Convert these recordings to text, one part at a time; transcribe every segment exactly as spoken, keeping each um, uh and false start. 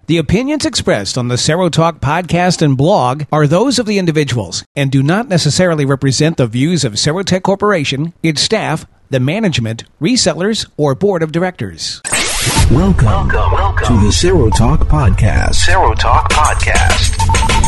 The opinions expressed on the Cero Talk podcast and blog are those of the individuals and do not necessarily represent the views of Cerotech Corporation, its staff, the management, resellers, or board of directors. Welcome, welcome, welcome to the Cero Talk podcast. Cero Talk podcast.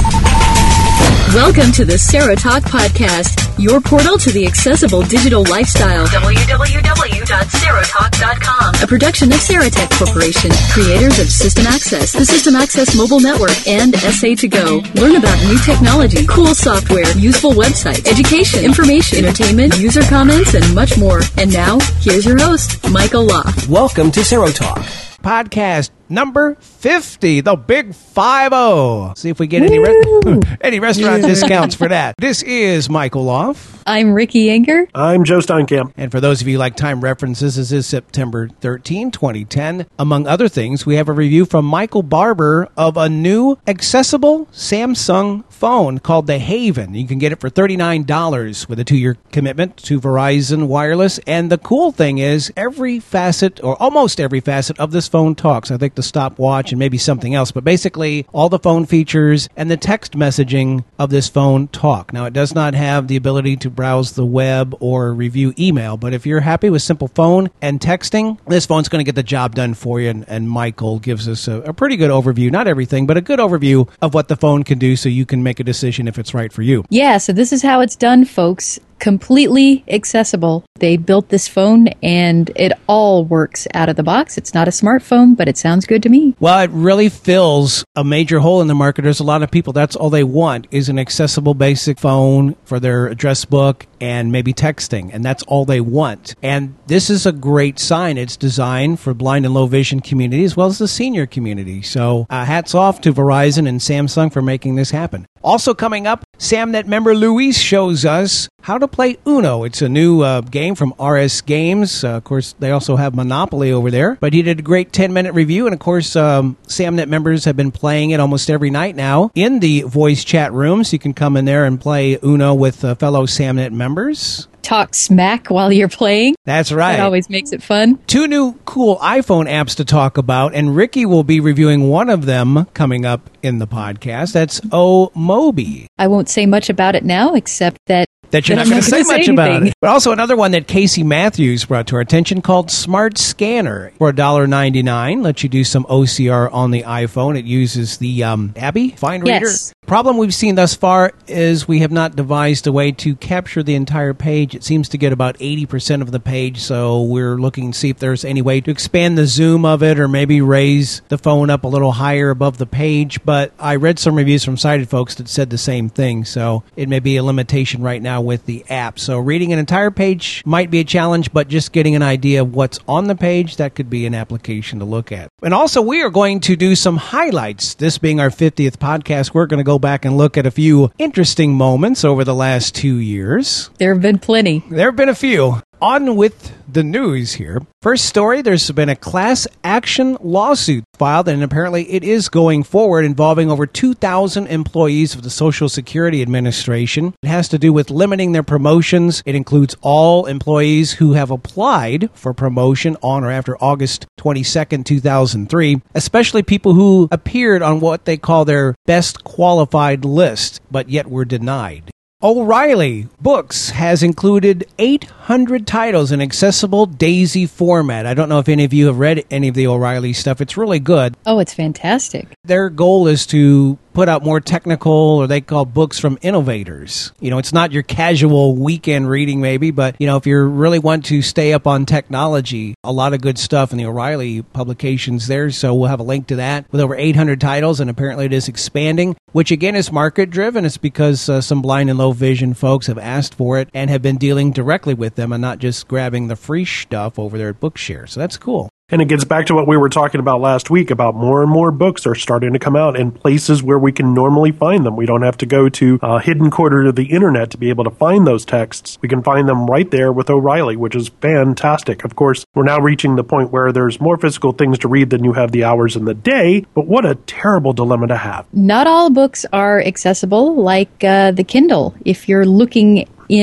Welcome to the Cero Talk podcast, your portal to the accessible digital lifestyle. w w w dot cero talk dot com. A production of Cerotech Corporation, creators of System Access, the System Access mobile network, and S A to Go. Learn about new technology, cool software, useful websites, education, information, entertainment, user comments, and much more. And now, here's your host, Michael Loff. Welcome to Cero Talk podcast number fifty, the big five oh. See if we get any re- any restaurant discounts for that. This is Michael Loff. I'm Ricky Enger. I'm Joe Steinkamp. And for those of you who like time references, this is September thirteenth, twenty ten. Among other things, we have a review from Michael Barber of a new accessible Samsung phone called the Haven. You can get it for thirty-nine dollars with a two-year commitment to Verizon Wireless. And the cool thing is every facet, or almost every facet of this phone talks. I think the stopwatch and maybe something else, but basically all the phone features and the text messaging of this phone talk. Now, it does not have the ability to browse the web or review email, but if you're happy with simple phone and texting, this phone's going to get the job done for you, and, and Michael gives us a, a pretty good overview, not everything, but a good overview of what the phone can do so you can make a decision if it's right for you. Yeah, so this is how it's done, folks. Completely accessible. They built this phone and it all works out of the box. It's not a smartphone, but it sounds good to me. Well, it really fills a major hole in the market. There's a lot of people, that's all they want is an accessible basic phone for their address book and maybe texting, and that's all they want. And this is a great sign. It's designed for blind and low vision community as well as the senior community. So uh, hats off to Verizon and Samsung for making this happen. Also coming up, SamNet member Luis shows us how to play Uno. It's a new uh, game from R S Games. Uh, of course, they also have Monopoly over there. But he did a great ten-minute review. And, of course, um, SamNet members have been playing it almost every night now in the voice chat rooms. You can come in there and play Uno with uh, fellow SamNet members. Talk smack while you're playing. That's right. That always makes it fun. Two new cool iPhone apps to talk about, and Ricky will be reviewing one of them coming up in the podcast. That's OMobi. I won't say much about it now, except that That you're that not going to say say much anything. about it. But also another one that Casey Matthews brought to our attention called Smart Scanner. For one dollar ninety-nine, lets you do some O C R on the iPhone. It uses the um, Abby Find Reader. Yes. Problem we've seen thus far is we have not devised a way to capture the entire page. It seems to get about eighty percent of the page, so we're looking to see if there's any way to expand the zoom of it or maybe raise the phone up a little higher above the page. But I read some reviews from sighted folks that said the same thing, so it may be a limitation right now with the app. So reading an entire page might be a challenge, but just getting an idea of what's on the page, that could be an application to look at. And also, we are going to do some highlights. This being our fiftieth podcast, we're going to go back and look at a few interesting moments over the last two years. there have been plenty. There have been a few. On with the news here. First story, there's been a class action lawsuit filed, and apparently it is going forward, involving over two thousand employees of the Social Security Administration. It has to do with limiting their promotions. It includes all employees who have applied for promotion on or after August twenty-second, two thousand three, especially people who appeared on what they call their best qualified list, but yet were denied. O'Reilly Books has included eight hundred titles in accessible DAISY format. I don't know if any of you have read any of the O'Reilly stuff. It's really good. Oh, it's fantastic. Their goal is to put out more technical, or they call books from innovators. You know, it's not your casual weekend reading maybe, but, you know, if you really want to stay up on technology, a lot of good stuff in the O'Reilly publications there. So we'll have a link to that with over eight hundred titles, and apparently it is expanding, which again is market driven. It's because uh, some blind and low vision folks have asked for it and have been dealing directly with them and not just grabbing the free stuff over there at Bookshare. So that's cool. And it gets back to what we were talking about last week about more and more books are starting to come out in places where we can normally find them. We don't have to go to a hidden corner of the internet to be able to find those texts. We can find them right there with O'Reilly, which is fantastic. Of course, we're now reaching the point where there's more physical things to read than you have the hours in the day, but what a terrible dilemma to have. Not all books are accessible, like uh, the Kindle. If you're looking in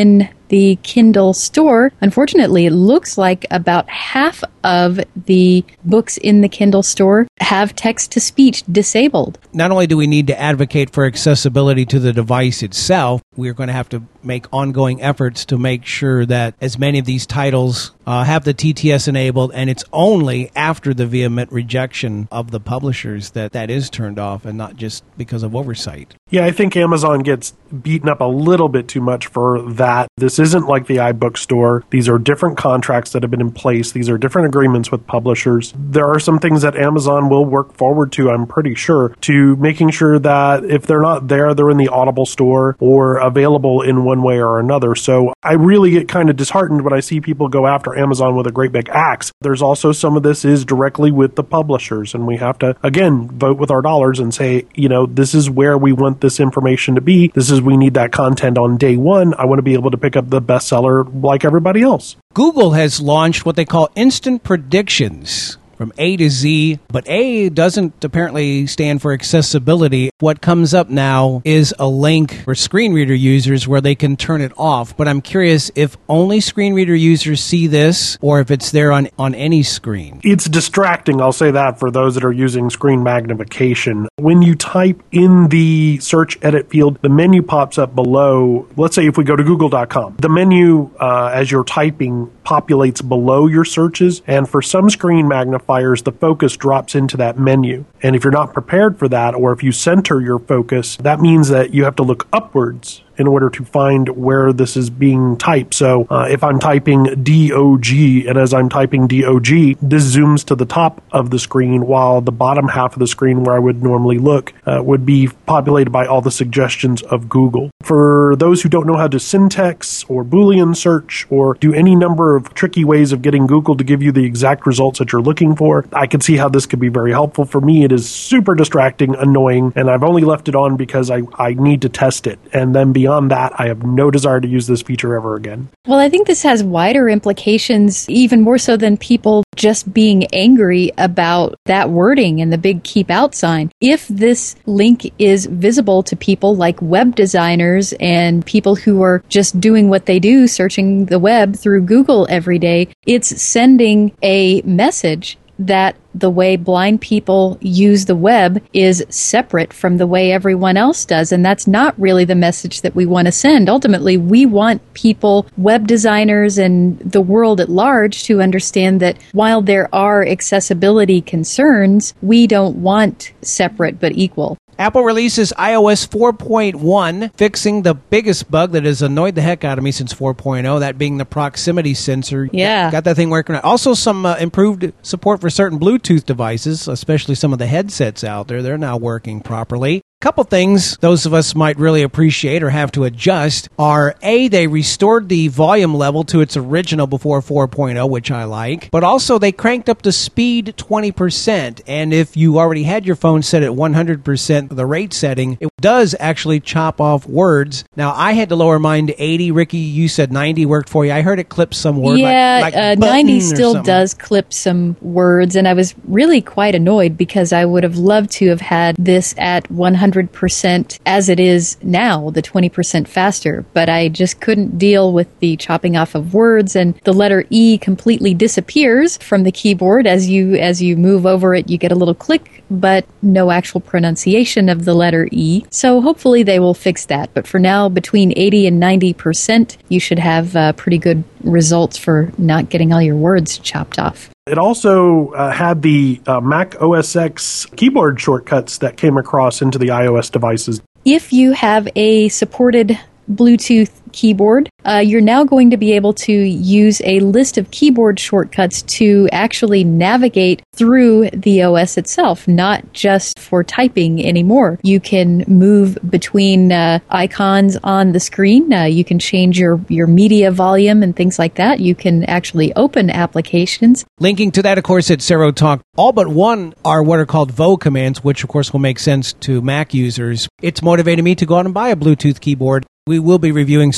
the Kindle store, unfortunately, it looks like about half of the books in the Kindle store have text-to-speech disabled. Not only do we need to advocate for accessibility to the device itself, we're going to have to make ongoing efforts to make sure that as many of these titles uh, have the T T S enabled, and it's only after the vehement rejection of the publishers that that is turned off and not just because of oversight. Yeah, I think Amazon gets beaten up a little bit too much for that. This isn't like the iBook store. These are different contracts that have been in place. These are different agreements with publishers. There are some things that Amazon will work forward to, I'm pretty sure, to making sure that if they're not there, they're in the Audible store or available in one way or another. So I really get kind of disheartened when I see people go after Amazon with a great big axe. There's also some of this is directly with the publishers, and we have to, again, vote with our dollars and say, you know, this is where we want this information to be. This is, we need that content on day one. I want to be able to pick up the bestseller like everybody else. Google has launched what they call instant predictions from A to Z, but A doesn't apparently stand for accessibility. What comes up now is a link for screen reader users where they can turn it off. But I'm curious if only screen reader users see this or if it's there on, on any screen. It's distracting, I'll say that, for those that are using screen magnification. When you type in the search edit field, the menu pops up below. Let's say if we go to google dot com, the menu uh, as you're typing populates below your searches, and for some screen magnifiers, the focus drops into that menu. And if you're not prepared for that, or if you center your focus, that means that you have to look upwards in order to find where this is being typed. So uh, if I'm typing D O G, and as I'm typing D O G, this zooms to the top of the screen, while the bottom half of the screen where I would normally look uh, would be populated by all the suggestions of Google. For those who don't know how to syntax or Boolean search or do any number of tricky ways of getting Google to give you the exact results that you're looking for, I can see how this could be very helpful. For me, it is super distracting, annoying, and I've only left it on because I, I need to test it. And then beyond Beyond that, I have no desire to use this feature ever again. Well, I think this has wider implications, even more so than people just being angry about that wording and the big keep out sign. If this link is visible to people like web designers and people who are just doing what they do, searching the web through Google every day, it's sending a message that the way blind people use the web is separate from the way everyone else does. And that's not really the message that we want to send. Ultimately, we want people, web designers, and the world at large to understand that while there are accessibility concerns, we don't want separate but equal. Apple releases i O S four point one, fixing the biggest bug that has annoyed the heck out of me since four point oh, that being the proximity sensor. Yeah. Got, got that thing working. Also, some uh, improved support for certain Bluetooth devices, especially some of the headsets out there. They're now working properly. Couple things those of us might really appreciate or have to adjust are, A, they restored the volume level to its original before four point oh, which I like, but also they cranked up the speed twenty percent, and if you already had your phone set at one hundred percent the rate setting, it does actually chop off words. Now, I had to lower mine to eighty. Ricky, you said ninety worked for you. I heard it clip some word. Yeah, like, like uh, ninety still does clip some words, and I was really quite annoyed because I would have loved to have had this at one hundred percent as it is now, the twenty percent faster, but I just couldn't deal with the chopping off of words, and the letter E completely disappears from the keyboard. As you as you move over it, you get a little click, but no actual pronunciation of the letter E. So hopefully they will fix that. But for now, between eighty and ninety percent, you should have uh, pretty good results for not getting all your words chopped off. It also uh, had the uh, Mac O S X keyboard shortcuts that came across into the iOS devices. If you have a supported Bluetooth keyboard, uh, you're now going to be able to use a list of keyboard shortcuts to actually navigate through the O S itself, not just for typing anymore. You can move between uh, icons on the screen. Uh, you can change your, your media volume and things like that. You can actually open applications. Linking to that, of course, at SeroTalk, all but one are what are called V O commands, which, of course, will make sense to Mac users. It's motivated me to go out and buy a Bluetooth keyboard. We will be reviewing some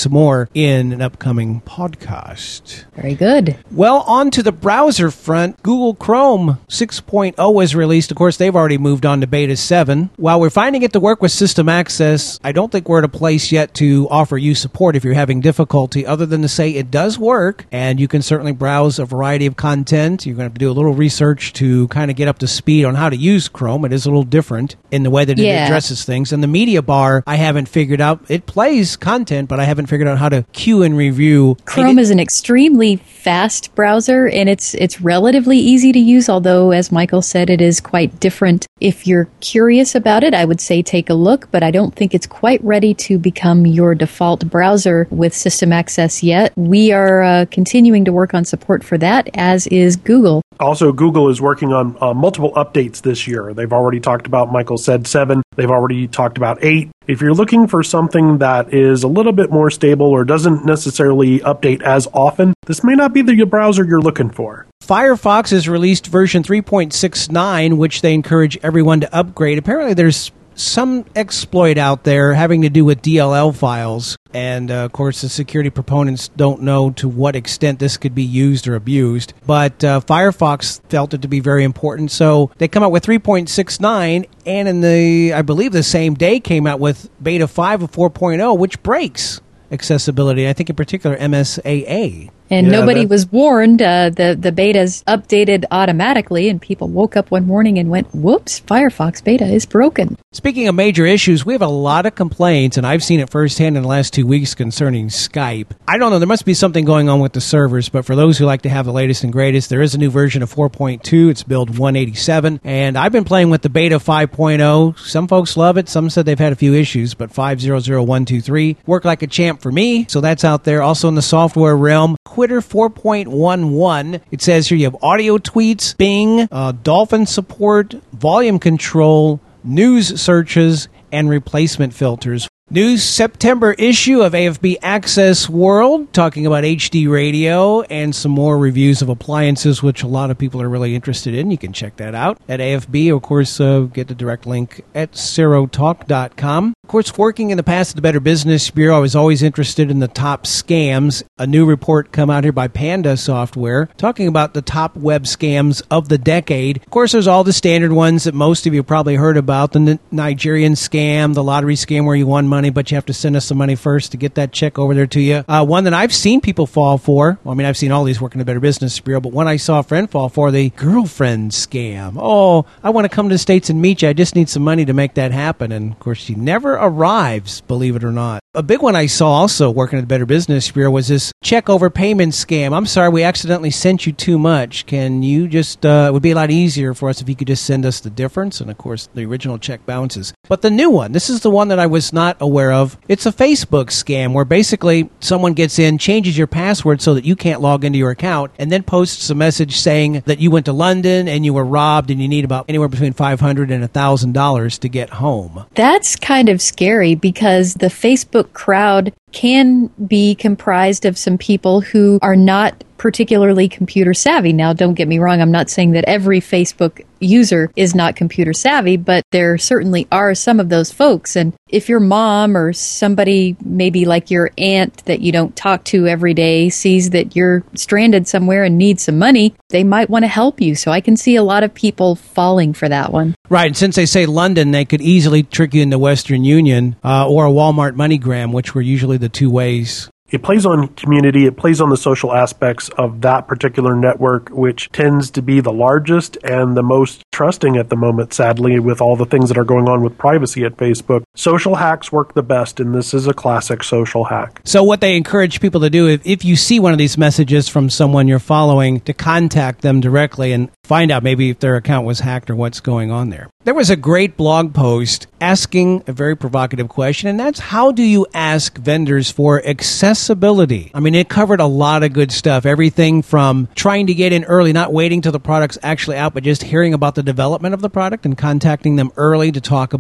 into more in an upcoming podcast. Very good. Well, on to the browser front. Google Chrome six point oh was released. Of course, they've already moved on to Beta seven. While we're finding it to work with System Access, I don't think we're at a place yet to offer you support if you're having difficulty, other than to say it does work, and you can certainly browse a variety of content. You're going to have to do a little research to kind of get up to speed on how to use Chrome. It is a little different in the way that it Yeah. addresses things. And the media bar, I haven't figured out. It plays content, but I haven't figured out how to queue and review. Chrome it, is an extremely fast browser, and it's it's relatively easy to use, although, as Michael said, it is quite different. If you're curious about it, I would say take a look, but I don't think it's quite ready to become your default browser with System Access yet. We are uh, continuing to work on support for that, as is Google. Also, Google is working on uh, multiple updates this year. They've already talked about, Michael said, seven. They've already talked about eight. If you're looking for something that is a little bit more stable or doesn't necessarily update as often, this may not be the browser you're looking for. Firefox has released version three point six nine, which they encourage everyone to upgrade. Apparently, there's some exploit out there having to do with D L L files. And, uh, of course, the security proponents don't know to what extent this could be used or abused. But uh, Firefox felt it to be very important. So they come out with three point six nine, and in the, I believe, the same day came out with Beta five of four point oh, which breaks accessibility, I think in particular M S A A. And Yeah, nobody that- was warned. Uh, the, the betas updated automatically, and people woke up one morning and went, whoops, Firefox beta is broken. Speaking of major issues, we have a lot of complaints, and I've seen it firsthand in the last two weeks concerning Skype. I don't know, there must be something going on with the servers, but for those who like to have the latest and greatest, there is a new version of four point two. It's build one eighty-seven, and I've been playing with the beta five point oh. Some folks love it, some said they've had a few issues, but five zero zero one two three worked like a champ for me, so that's out there. Also in the software realm, Twitter four point eleven. It says here you have audio tweets, Bing, uh, Dolphin support, volume control, news searches, and replacement filters. New September issue of A F B Access World, talking about H D radio and some more reviews of appliances, which a lot of people are really interested in. You can check that out at A F B. Of course, uh, get the direct link at Serotalk dot com. Of course, working in the past at the Better Business Bureau, I was always interested in the top scams. A new report come out here by Panda Software talking about the top web scams of the decade. Of course, there's all the standard ones that most of you probably heard about. The N- Nigerian scam, the lottery scam where you won money, but you have to send us some money first to get that check over there to you. Uh, one that I've seen people fall for, well, I mean, I've seen all these working in the Better Business Bureau, but one I saw a friend fall for, the girlfriend scam. Oh, I want to come to the States and meet you. I just need some money to make that happen. And, of course, she never arrives, believe it or not. A big one I saw also working at the Better Business Bureau was this check overpayment scam. I'm sorry, we accidentally sent you too much. Can you just, uh, it would be a lot easier for us if you could just send us the difference. And, of course, the original check bounces. But the new one, this is the one that I was not aware of. It's a Facebook scam where basically someone gets in, changes your password so that you can't log into your account, and then posts a message saying that you went to London and you were robbed and you need about anywhere between five hundred dollars and one thousand dollars to get home. That's kind of scary because the Facebook crowd can be comprised of some people who are not particularly computer savvy. Now, don't get me wrong, I'm not saying that every Facebook user is not computer savvy, but there certainly are some of those folks. And if your mom or somebody maybe like your aunt that you don't talk to every day sees that you're stranded somewhere and need some money, they might want to help you. So I can see a lot of people falling for that one. Right, and since they say London, they could easily trick you into Western Union uh, or a Walmart MoneyGram, which were usually the two ways. It plays on community, it plays on the social aspects of that particular network, which tends to be the largest and the most trusting at the moment, sadly, with all the things that are going on with privacy at Facebook. Social hacks work the best, and this is a classic social hack. So what they encourage people to do, if, if you see one of these messages from someone you're following, to contact them directly and find out maybe if their account was hacked or what's going on there. There was a great blog post asking a very provocative question, and that's how do you ask vendors for accessibility? I mean, it covered a lot of good stuff. Everything from trying to get in early, not waiting till the product's actually out, but just hearing about the development of the product and contacting them early to talk about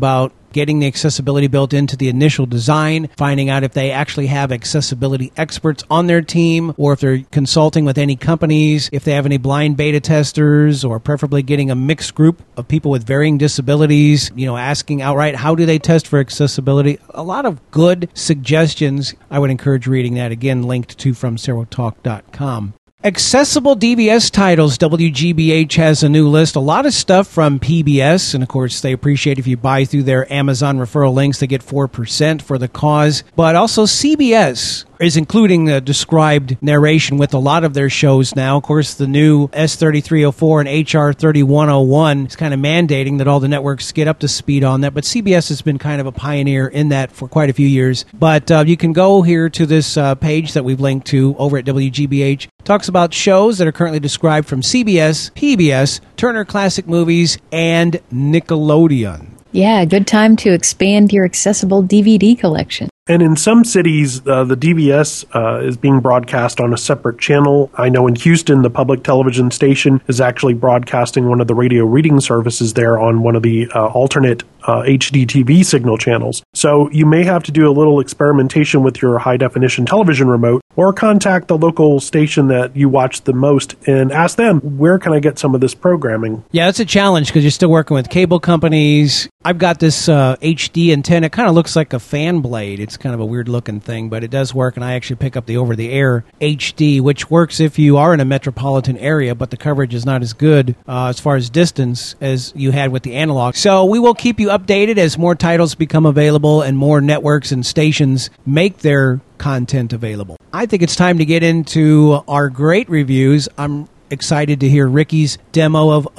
getting the accessibility built into the initial design, finding out if they actually have accessibility experts on their team, or if they're consulting with any companies, if they have any blind beta testers, or preferably getting a mixed group of people with varying disabilities, you know, asking outright, how do they test for accessibility? A lot of good suggestions. I would encourage reading that, again, linked to from Serotalk dot com. Accessible D V S titles. W G B H has a new list. A lot of stuff from P B S, and of course they appreciate if you buy through their Amazon referral links, they get four percent for the cause. But also C B S is including the described narration with a lot of their shows now. Of course, the new S thirty-three oh four and H R thirty-one oh one is kind of mandating that all the networks get up to speed on that, but C B S has been kind of a pioneer in that for quite a few years. But uh, you can go here to this uh, page that we've linked to over at W G B H. Talks about shows that are currently described from C B S, P B S, Turner Classic Movies, and Nickelodeon. Yeah, good time to expand your accessible D V D collection. And in some cities, uh, the D V S uh, is being broadcast on a separate channel. I know in Houston, the public television station is actually broadcasting one of the radio reading services there on one of the uh, alternate uh, H D T V signal channels. So you may have to do a little experimentation with your high-definition television remote, or contact the local station that you watch the most and ask them, where can I get some of this programming? Yeah, it's a challenge because you're still working with cable companies. I've got this uh, H D antenna. It kind of looks like a fan blade. It's kind of a weird-looking thing, but it does work, and I actually pick up the over-the-air H D, which works if you are in a metropolitan area, but the coverage is not as good uh, as far as distance as you had with the analog. So we will keep you updated as more titles become available and more networks and stations make their content available. I think it's time to get into our great reviews. I'm excited to hear Ricky's demo of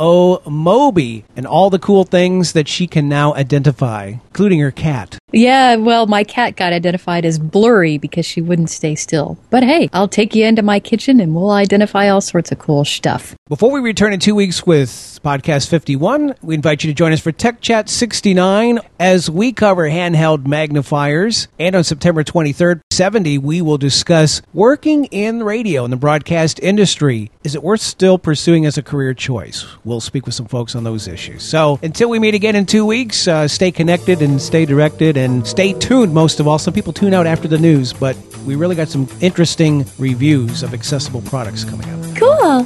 O-Mobi and all the cool things that she can now identify, including her cat. Yeah, well, my cat got identified as blurry because she wouldn't stay still. But hey, I'll take you into my kitchen and we'll identify all sorts of cool stuff. Before we return in two weeks with Podcast fifty-one, we invite you to join us for Tech Chat sixty-nine as we cover handheld magnifiers. And on September twenty-third, seventy, we will discuss working in radio in the broadcast industry. Is it worth still pursuing as a career choice? We'll speak with some folks on those issues. So until we meet again in two weeks, uh, stay connected and stay directed and stay tuned most of all. Some people tune out after the news, but we really got some interesting reviews of accessible products coming up. Cool.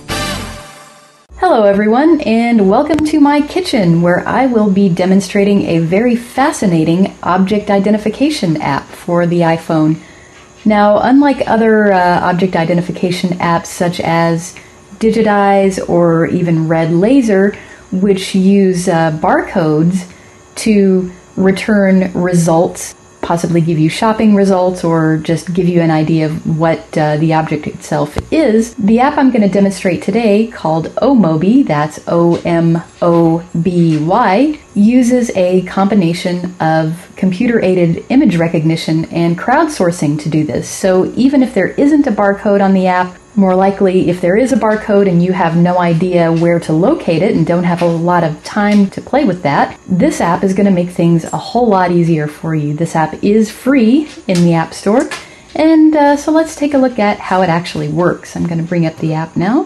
Hello everyone, and welcome to my kitchen, where I will be demonstrating a very fascinating object identification app for the iPhone. Now, unlike other uh, object identification apps such as Digitize or even Red Laser, which use uh, barcodes to return results, possibly give you shopping results or just give you an idea of what uh, the object itself is, the app I'm going to demonstrate today, called O-Mobi, that's O M O B Y, uses a combination of computer-aided image recognition and crowdsourcing to do this. So even if there isn't a barcode on the app, more likely, if there is a barcode and you have no idea where to locate it and don't have a lot of time to play with that, this app is going to make things a whole lot easier for you. This app is free in the App Store, and uh, so let's take a look at how it actually works. I'm going to bring up the app now.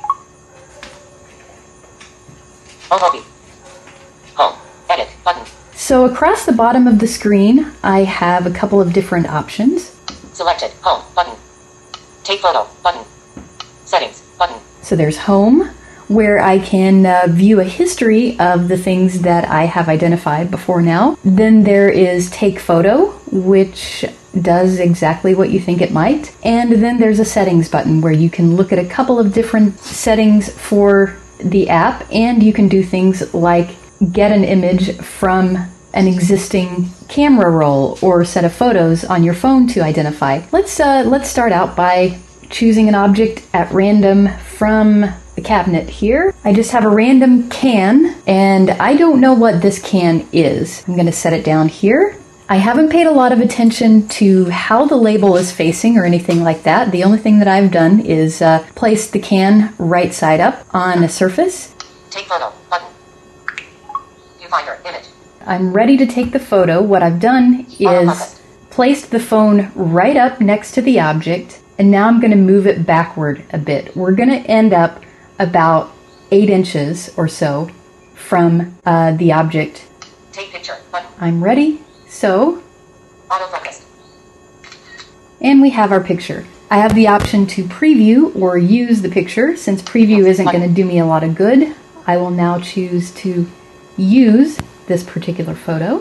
O-Mobi. Home. Edit. Button. So across the bottom of the screen, I have a couple of different options. Selected. Home. Button. Take photo. Button. Settings. Button. So there's Home, where I can uh, view a history of the things that I have identified before now. Then there is Take Photo, which does exactly what you think it might. And then there's a Settings button where you can look at a couple of different settings for the app, and you can do things like get an image from an existing camera roll or set of photos on your phone to identify. Let's uh, let's start out by choosing an object at random from the cabinet here. I just have a random can, and I don't know what this can is. I'm going to set it down here. I haven't paid a lot of attention to how the label is facing or anything like that. The only thing that I've done is uh, place the can right side up on a surface. Take photo. Button. Viewfinder. Image. I'm ready to take the photo. What I've done is placed the phone right up next to the object, and now I'm going to move it backward a bit. We're going to end up about eight inches or so from uh, the object. Take picture. Button. I'm ready. So, Autofocus. and we have our picture. I have the option to preview or use the picture. Since preview isn't going to do me a lot of good, I will now choose to use this particular photo.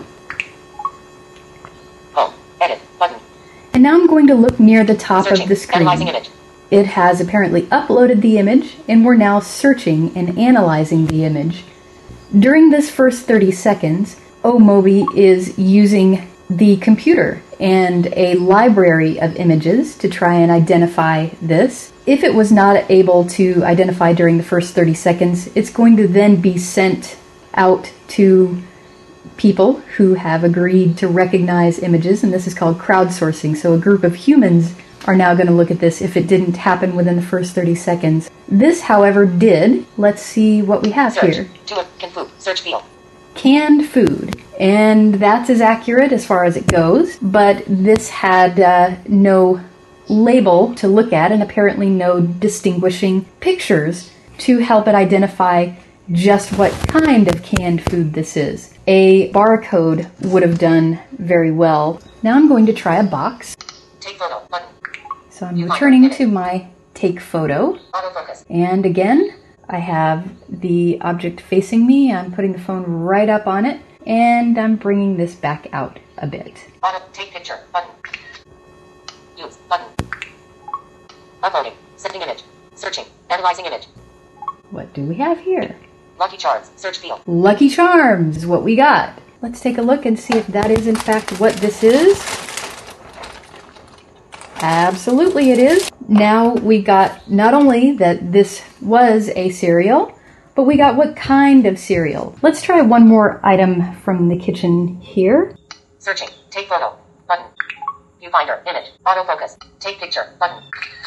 Home. Edit. Button. And now I'm going to look near the top Searching. of the screen. Analyzing image. It has apparently uploaded the image, and we're now searching and analyzing the image. During this first thirty seconds, OMobi is using the computer and a library of images to try and identify this. If it was not able to identify during the first thirty seconds, it's going to then be sent out to people who have agreed to recognize images, and this is called crowdsourcing. So a group of humans are now going to look at this if it didn't happen within the first thirty seconds. This, however, did. Let's see what we have Search. here. To a can food. Search field. Canned food. And that's as accurate as far as it goes, but this had uh, no label to look at and apparently no distinguishing pictures to help it identify just what kind of canned food this is. A barcode would have done very well. Now I'm going to try a box. Take photo. Button. So I'm returning to my take photo. Autofocus. And again, I have the object facing me. I'm putting the phone right up on it, and I'm bringing this back out a bit. Auto. Take picture. Button. Use. Button. Uploading. Sending image. Searching. Analyzing image. What do we have here? Lucky Charms. Search field. Lucky Charms is what we got. Let's take a look and see if that is in fact what this is. Absolutely it is. Now we got not only that this was a cereal, but we got what kind of cereal. Let's try one more item from the kitchen here. Searching. Take photo. Button. Viewfinder. Image. Autofocus. Take picture. Button.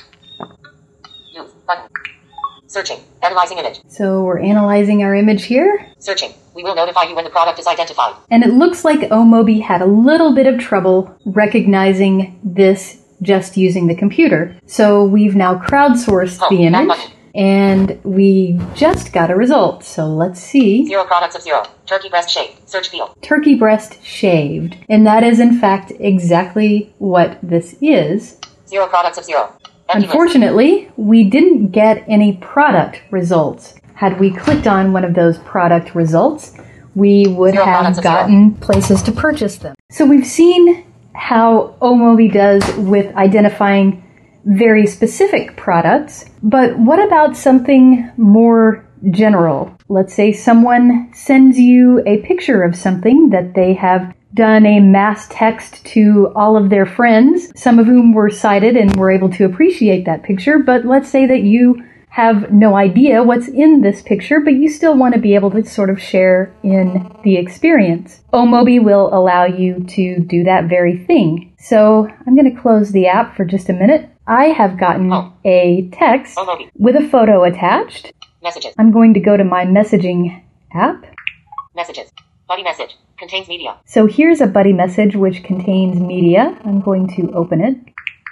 Use. Button. Searching. Analyzing image. So we're analyzing our image here. Searching. We will notify you when the product is identified. And it looks like OMobi had a little bit of trouble recognizing this just using the computer. So we've now crowdsourced Oh, the back image, button. and we just got a result. So let's see. Zero products of zero. Turkey breast shaved. Search field. Turkey breast shaved. And that is in fact exactly what this is. Zero products of zero. Empty list. Unfortunately, we didn't get any product results. Had we clicked on one of those product results, we would Zero products have of zero. gotten places to purchase them. So we've seen how OMobi does with identifying very specific products, but what about something more general? Let's say someone sends you a picture of something that they have done a mass text to all of their friends, some of whom were sighted and were able to appreciate that picture, but let's say that you have no idea what's in this picture, but you still want to be able to sort of share in the experience. OMobi will allow you to do that very thing. So I'm going to close the app for just a minute. I have gotten Oh. a text OMobi. with a photo attached. Messages. I'm going to go to my messaging app. Messages. Buddy message. Contains media. So here's a buddy message which contains media. I'm going to open it.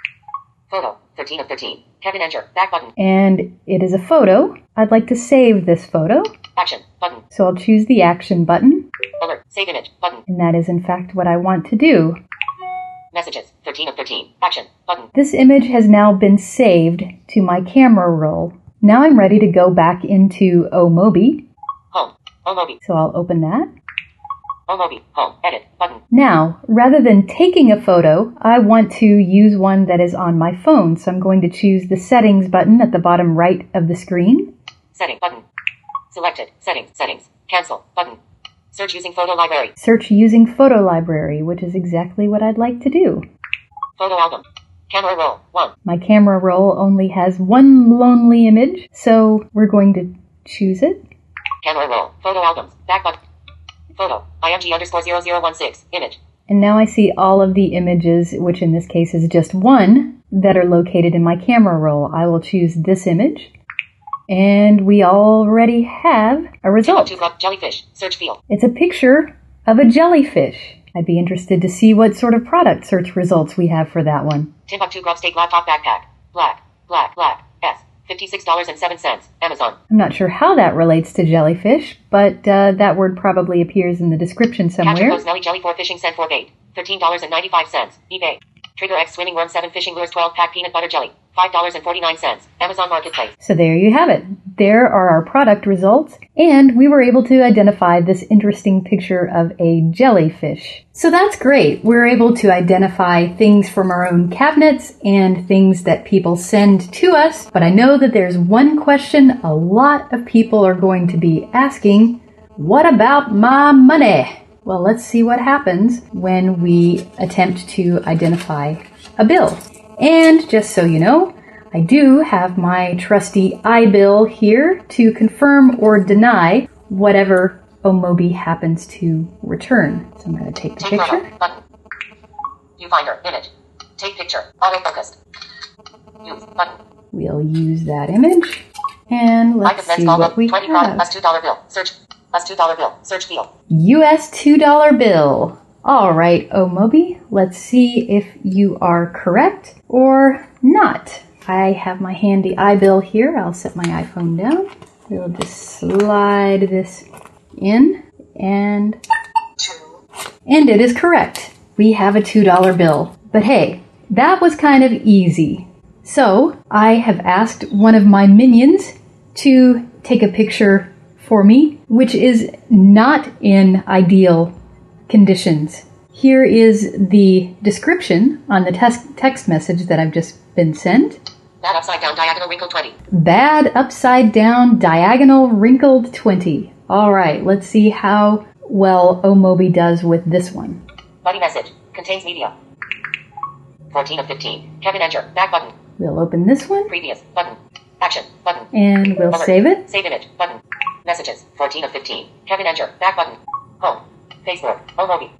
Photo. thirteen of thirteen. Kevin enter. Back button. And it is a photo. I'd like to save this photo. Action. Button. So I'll choose the action button. Alert. Save image. Button. And that is in fact what I want to do. Messages. thirteen of thirteen. Action. Button. This image has now been saved to my camera roll. Now I'm ready to go back into OMobi. Home. OMobi. So I'll open that. OMobi. Home. Edit. Button. Now, rather than taking a photo, I want to use one that is on my phone. So I'm going to choose the settings button at the bottom right of the screen. Setting. Button. Selected. Settings. Settings. Cancel. Button. Search using photo library. Search using photo library, which is exactly what I'd like to do. Photo album. Camera roll. one. My camera roll only has one lonely image, so we're going to choose it. Camera roll. Photo albums. Back button. Photo. img underscore zero zero one six. Image. And now I see all of the images, which in this case is just one, that are located in my camera roll. I will choose this image. And we already have a result. Two cup jellyfish. Search field. It's a picture of a jellyfish. I'd be interested to see what sort of product search results we have for that one. Timbuktu grub steak laptop backpack. Black. Black. Black. S. fifty-six dollars and seven cents. Amazon. I'm not sure how that relates to jellyfish, but uh, that word probably appears in the description somewhere. Capture Rose Nelly Jelly for Fishing Scent for Bait. thirteen dollars and ninety-five cents. eBay. Trigger X Swimming Worm seven Fishing Lures twelve pack Peanut Butter Jelly. five dollars and forty-nine cents. Amazon Marketplace. So there you have it. There are our product results, and we were able to identify this interesting picture of a jellyfish. So that's great. We're able to identify things from our own cabinets and things that people send to us, but I know that there's one question a lot of people are going to be asking: what about my money? Well, let's see what happens when we attempt to identify a bill. And just so you know, I do have my trusty iBill here to confirm or deny whatever Omobi happens to return. So I'm going to take the Take picture. photo. Button. Viewfinder. Image. Take picture. Auto-focused. Use. Button. We'll use that image. And let's see what we twenty product have. plus two dollar bill. Search. Plus two dollar bill. Search field. U S two dollar bill. All right, Omobi, let's see if you are correct or not. I have my handy iBill here. I'll set my iPhone down. We'll just slide this in, and and it is correct. We have a two dollar bill. But hey, that was kind of easy. So I have asked one of my minions to take a picture for me, which is not in ideal conditions. Here is the description on the tes- text message that I've just been sent. Bad upside down diagonal wrinkled twenty. Bad upside down diagonal wrinkled twenty. All right, let's see how well Omobi does with this one. Body message. Contains media. fourteen of fifteen. Kevin enter. Back button. We'll open this one. Previous. Button. Action. Button. And we'll Alert. save it. Save image. Button. Messages. fourteen of fifteen. Kevin enter. Back button. Home. Facebook. Omobi.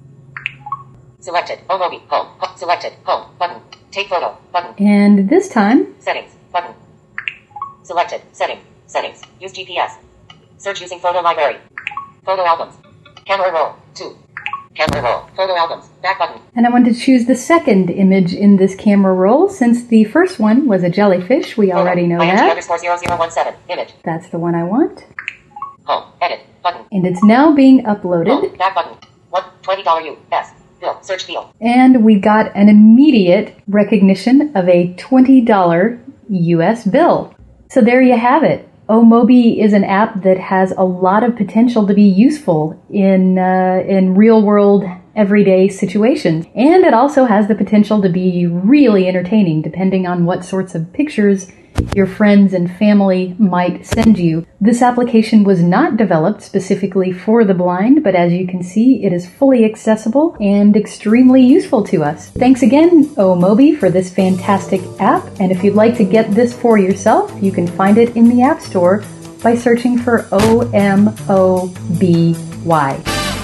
Selected. Omobi. Home. Home. Selected. Home. Button. Take photo. Button. And this time, Settings. Button. Selected. Setting. Settings. Use G P S. Search using photo library. Photo albums. Camera roll. two. Camera roll. Photo albums. Back button. and I want to choose the second image in this camera roll since the first one was a jellyfish. We already know I N G that. underscore zero zero one seven. Image. That's the one I want. Home. Edit. Button. And it's now being uploaded. Home. Back button. One. twenty dollars U S. Bill. Search field. And we got an immediate recognition of a twenty dollars U S bill. So there you have it. Omobi is an app that has a lot of potential to be useful in uh, in real-world, everyday situations. And it also has the potential to be really entertaining, depending on what sorts of pictures your friends and family might send you. This application was not developed specifically for the blind, but as you can see, it is fully accessible and extremely useful to us. Thanks again, Omobi, for this fantastic app. And if you'd like to get this for yourself, you can find it in the App Store by searching for O M O B Y.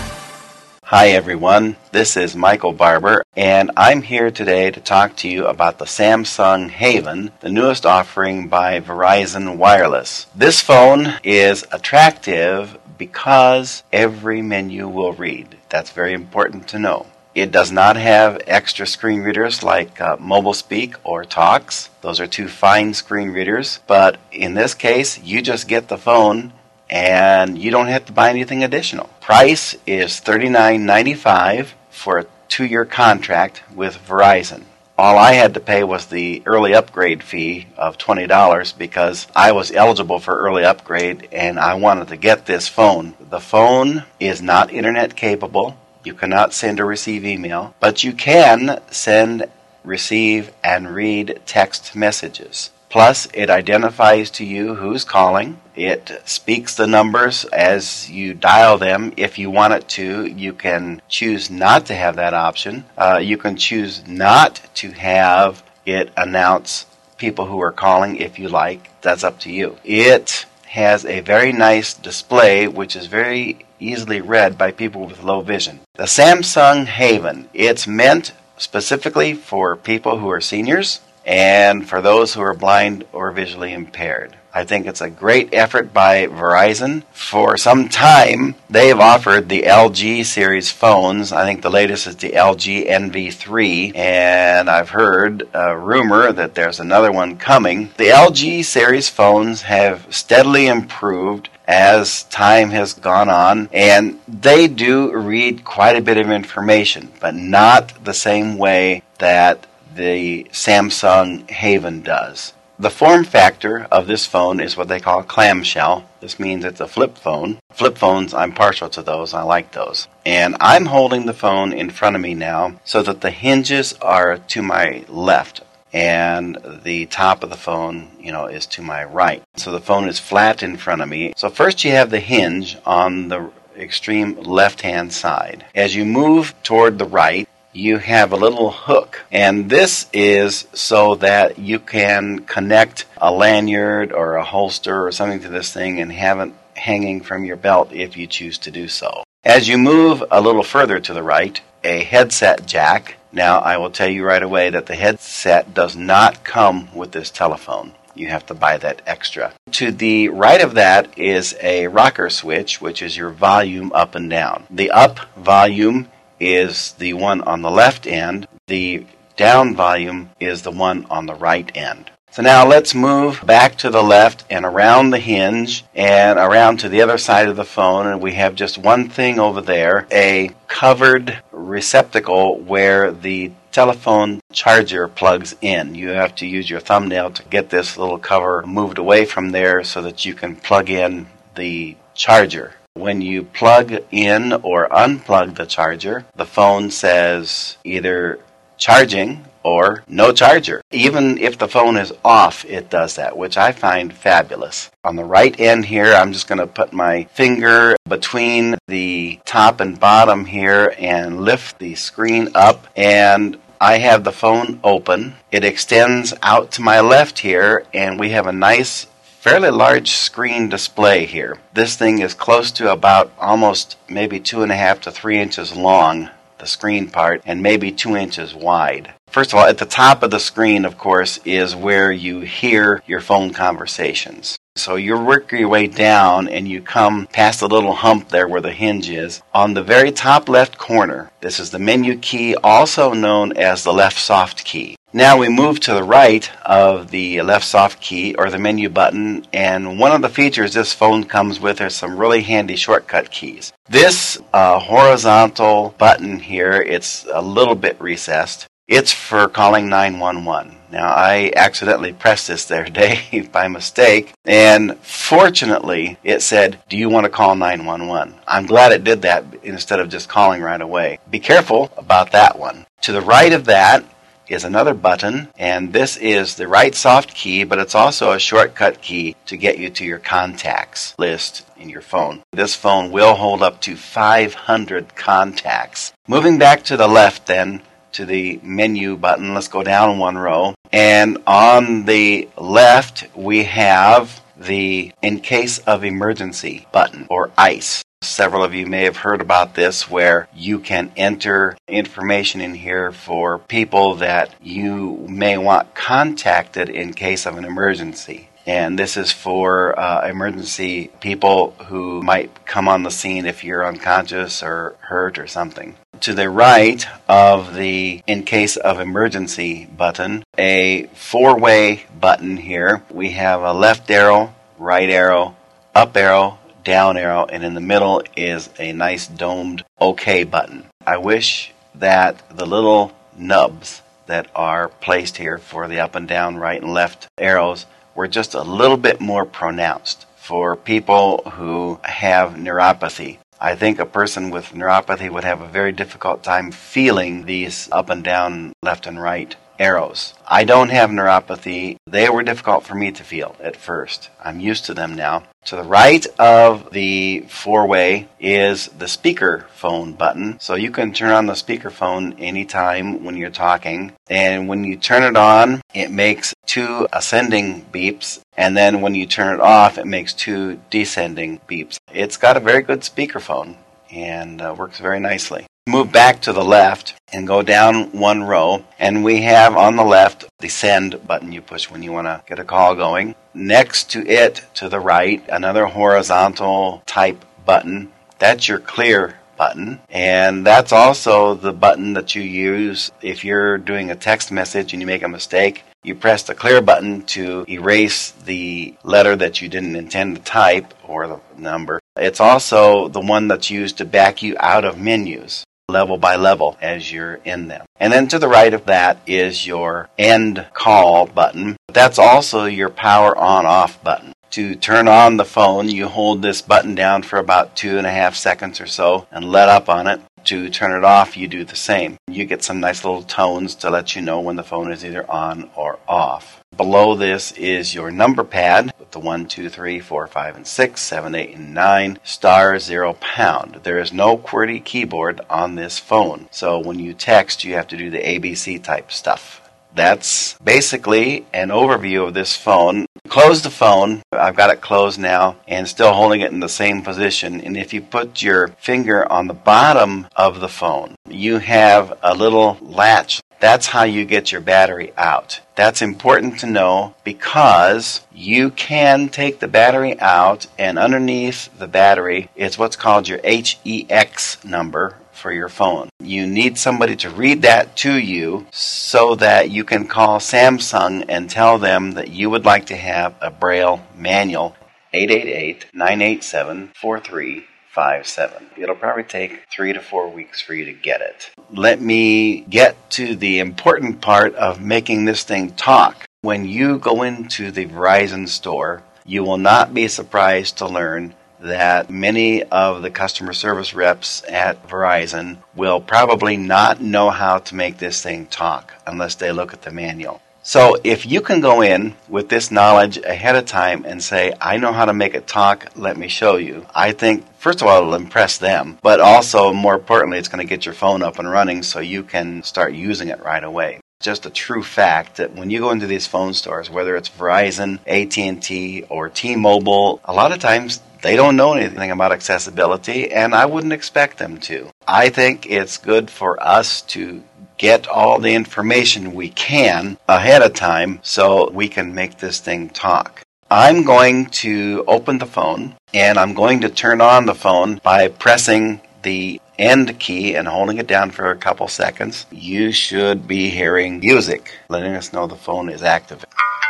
Hi everyone, this is Michael Barber, and I'm here today to talk to you about the Samsung Haven, the newest offering by Verizon Wireless. This phone is attractive because every menu will read. That's very important to know. It does not have extra screen readers like uh, Mobile Speak or Talks. Those are two fine screen readers, but in this case, you just get the phone and you don't have to buy anything additional. Price is thirty-nine ninety-five for a two-year contract with Verizon. All I had to pay was the early upgrade fee of twenty dollars because I was eligible for early upgrade and I wanted to get this phone. The phone is not internet capable. You cannot send or receive email, but you can send, receive, and read text messages. Plus, it identifies to you who's calling. It speaks the numbers as you dial them. If you want it to, you can choose not to have that option. Uh, you can choose not to have it announce people who are calling if you like. That's up to you. It has a very nice display, which is very easily read by people with low vision. The Samsung Haven, it's meant specifically for people who are seniors. and for those who are blind or visually impaired. I think it's a great effort by Verizon. For some time, they've offered the L G series phones. I think the latest is the L G N V three, and I've heard a rumor that there's another one coming. The L G series phones have steadily improved as time has gone on, and they do read quite a bit of information, but not the same way that the Samsung Haven does. The form factor of this phone is what they call a clamshell. This means it's a flip phone. Flip phones, I'm partial to those. I like those. And I'm holding the phone in front of me now so that the hinges are to my left and the top of the phone, you know, is to my right. So the phone is flat in front of me. So first you have the hinge on the extreme left-hand side. As you move toward the right, you have a little hook, and this is so that you can connect a lanyard or a holster or something to this thing and have it hanging from your belt if you choose to do so. As you move a little further to the right, a headset jack. Now, I will tell you right away that the headset does not come with this telephone. You have to buy that extra. To the right of that is a rocker switch, which is your volume up and down. The up volume is the one on the left end. The down volume is the one on the right end. So now let's move back to the left and around the hinge and around to the other side of the phone, and we have just one thing over there, a covered receptacle where the telephone charger plugs in. You have to use your thumbnail to get this little cover moved away from there so that you can plug in the charger. When you plug in or unplug the charger, the phone says either charging or no charger. Even if the phone is off, it does that, which I find fabulous. On the right end here, I'm just going to put my finger between the top and bottom here and lift the screen up, and I have the phone open. It extends out to my left here, and we have a nice fairly large screen display here. This thing is close to about almost maybe two and a half to three inches long, the screen part, and maybe two inches wide. First of all, at the top of the screen, of course, is where you hear your phone conversations. So you work your way down and you come past the little hump there where the hinge is. On the very top left corner, this is the menu key, also known as the left soft key. Now we move to the right of the left soft key, or the menu button, and one of the features this phone comes with are some really handy shortcut keys. This uh, horizontal button here, it's a little bit recessed. It's for calling nine one one. Now, I accidentally pressed this the other day by mistake, and fortunately, it said, do you want to call nine one one? I'm glad it did that instead of just calling right away. Be careful about that one. To the right of that is another button, and this is the right soft key, but it's also a shortcut key to get you to your contacts list in your phone. This phone will hold up to five hundred contacts. Moving back to the left then, to the menu button, let's go down one row, and on the left we have the in case of emergency button, or ICE. Several of you may have heard about this, where you can enter information in here for people that you may want contacted in case of an emergency. And this is for uh, emergency people who might come on the scene if you're unconscious or hurt or something. To the right of the in case of emergency button, a four-way button here. We have a left arrow, right arrow, up arrow, down arrow, and in the middle is a nice domed OK button. I wish that the little nubs that are placed here for the up and down, right and left arrows were just a little bit more pronounced for people who have neuropathy. I think a person with neuropathy would have a very difficult time feeling these up and down, left and right arrows. I don't have neuropathy. They were difficult for me to feel at first. I'm used to them now. To the right of the four-way is the speaker phone button. So you can turn on the speaker phone anytime when you're talking. And when you turn it on, it makes two ascending beeps. And then when you turn it off, it makes two descending beeps. It's got a very good speakerphone and uh, works very nicely. Move back to the left and go down one row, and we have on the left the send button you push when you want to get a call going. Next to it, to the right, another horizontal type button. That's your clear button, and that's also the button that you use if you're doing a text message and you make a mistake. You press the clear button to erase the letter that you didn't intend to type or the number. It's also the one that's used to back you out of menus, level by level as you're in them. And then to the right of that is your end call button. That's also your power on off button. To turn on the phone, you hold this button down for about two and a half seconds or so and let up on it. To turn it off, you do the same. You get some nice little tones to let you know when the phone is either on or off. Below this is your number pad with the one, two, three, four, five, and six, seven, eight, and nine, star, zero, pound. There is no QWERTY keyboard on this phone. So when you text, you have to do the A B C type stuff. That's basically an overview of this phone. Close the phone. I've got it closed now and still holding it in the same position. And if you put your finger on the bottom of the phone, you have a little latch. That's how you get your battery out. That's important to know because you can take the battery out, and underneath the battery is what's called your H E X number for your phone. You need somebody to read that to you so that you can call Samsung and tell them that you would like to have a Braille manual. eight eight eight, nine eight seven, four three five seven. It'll probably take three to four weeks for you to get it. Let me get to the important part of making this thing talk. When you go into the Verizon store, you will not be surprised to learn that many of the customer service reps at Verizon will probably not know how to make this thing talk unless they look at the manual. So if you can go in with this knowledge ahead of time and say, I know how to make it talk, let me show you, I think, first of all, it'll impress them, but also, more importantly, it's going to get your phone up and running so you can start using it right away. Just a true fact that when you go into these phone stores, whether it's Verizon, A T and T, or T-Mobile, a lot of times they don't know anything about accessibility, and I wouldn't expect them to. I think it's good for us to get all the information we can ahead of time so we can make this thing talk. I'm going to open the phone, and I'm going to turn on the phone by pressing the end key and holding it down for a couple seconds. You should be hearing music, letting us know the phone is active.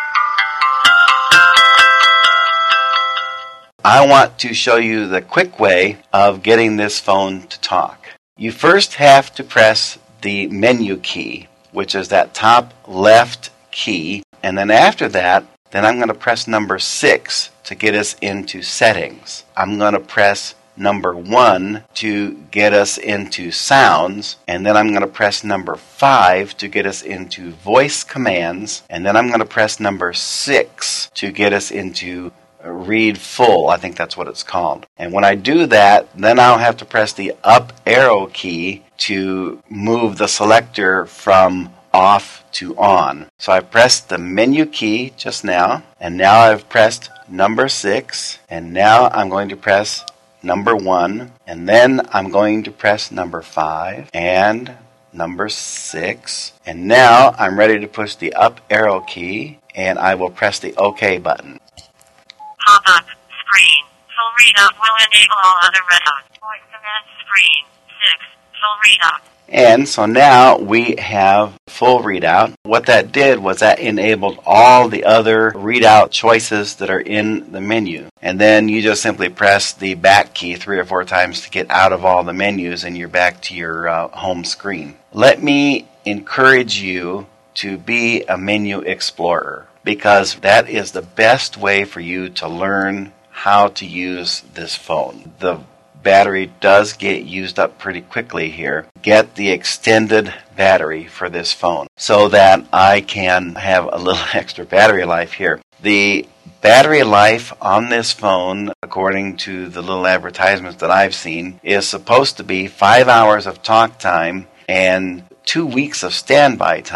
I want to show you the quick way of getting this phone to talk. You first have to press the menu key, which is that top left key, and then after that, then I'm going to press number six to get us into settings. I'm going to press number one to get us into sounds, and then I'm going to press number five to get us into voice commands, and then I'm going to press number six to get us into read full. I think that's what it's called. And when I do that, then I'll have to press the up arrow key to move the selector from off to on. So I pressed the menu key just now, and now I've pressed number six, and now I'm going to press number one, and then I'm going to press number five and number six, and now I'm ready to push the up arrow key, and I will press the OK button. Pop-up screen. Full readout will enable all other readouts. Voice command screen. six. Full readout. And so now we have full readout. What that did was that enabled all the other readout choices that are in the menu. And then you just simply press the back key three or four times to get out of all the menus, and you're back to your uh, home screen. Let me encourage you to be a menu explorer, because that is the best way for you to learn how to use this phone. The battery does get used up pretty quickly here. Get the extended battery for this phone so that I can have a little extra battery life here. The battery life on this phone, according to the little advertisements that I've seen, is supposed to be five hours of talk time and two weeks of standby time.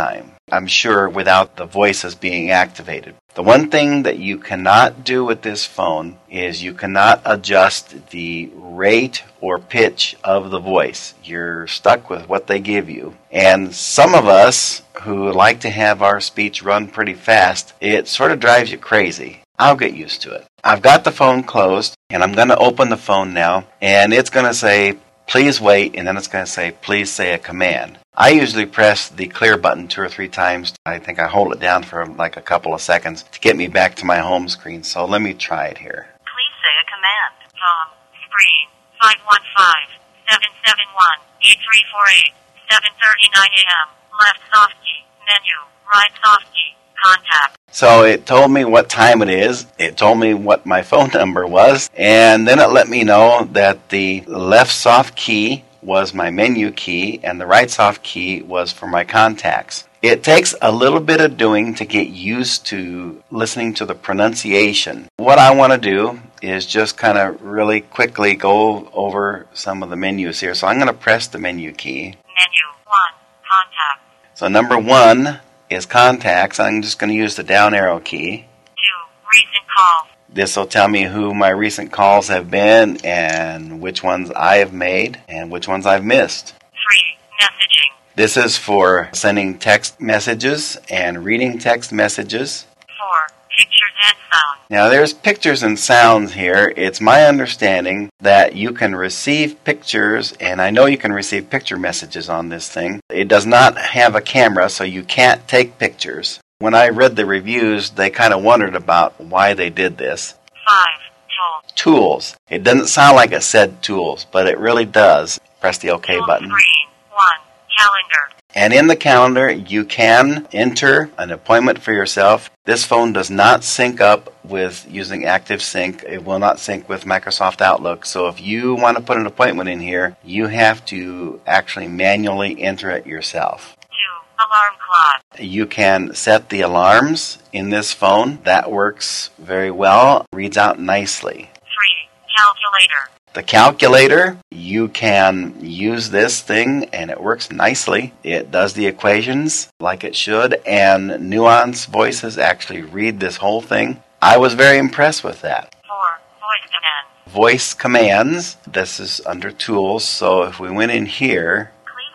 I'm sure, without the voices being activated. The one thing that you cannot do with this phone is you cannot adjust the rate or pitch of the voice. You're stuck with what they give you. And some of us who like to have our speech run pretty fast, it sort of drives you crazy. I'll get used to it. I've got the phone closed, and I'm going to open the phone now, and it's going to say, please wait, and then it's going to say, please say a command. I usually press the clear button two or three times. I think I hold it down for like a couple of seconds to get me back to my home screen. So let me try it here. Please say a command. Home screen five one five, seven seven one, eight three four eight, seven thirty-nine a.m. Left soft key. Menu. Right soft key. Contact. So it told me what time it is. It told me what my phone number was. And then it let me know that the left soft key was my menu key, and the right soft key was for my contacts. It takes a little bit of doing to get used to listening to the pronunciation. What I want to do is just kind of really quickly go over some of the menus here. So I'm going to press the menu key. Menu one, contact. So number one is contacts. I'm just going to use the down arrow key. Two, recent calls. This will tell me who my recent calls have been and which ones I have made and which ones I've missed. Three, messaging. This is for sending text messages and reading text messages. Four, pictures and sound. Now there's pictures and sounds here. It's my understanding that you can receive pictures, and I know you can receive picture messages on this thing. It does not have a camera, so you can't take pictures. When I read the reviews, they kind of wondered about why they did this. Five, tools. Tools. It doesn't sound like it said tools, but it really does. Press the OK Tool button. screen one, calendar. And in the calendar, you can enter an appointment for yourself. This phone does not sync up with using ActiveSync. It will not sync with Microsoft Outlook. So if you want to put an appointment in here, you have to actually manually enter it yourself. Alarm clock. You can set the alarms in this phone. That works very well. Reads out nicely. Three, calculator. The calculator, you can use this thing and it works nicely. It does the equations like it should, and Nuance Voices actually read this whole thing. I was very impressed with that. Four, voice commands. Voice commands. This is under tools, so if we went in here,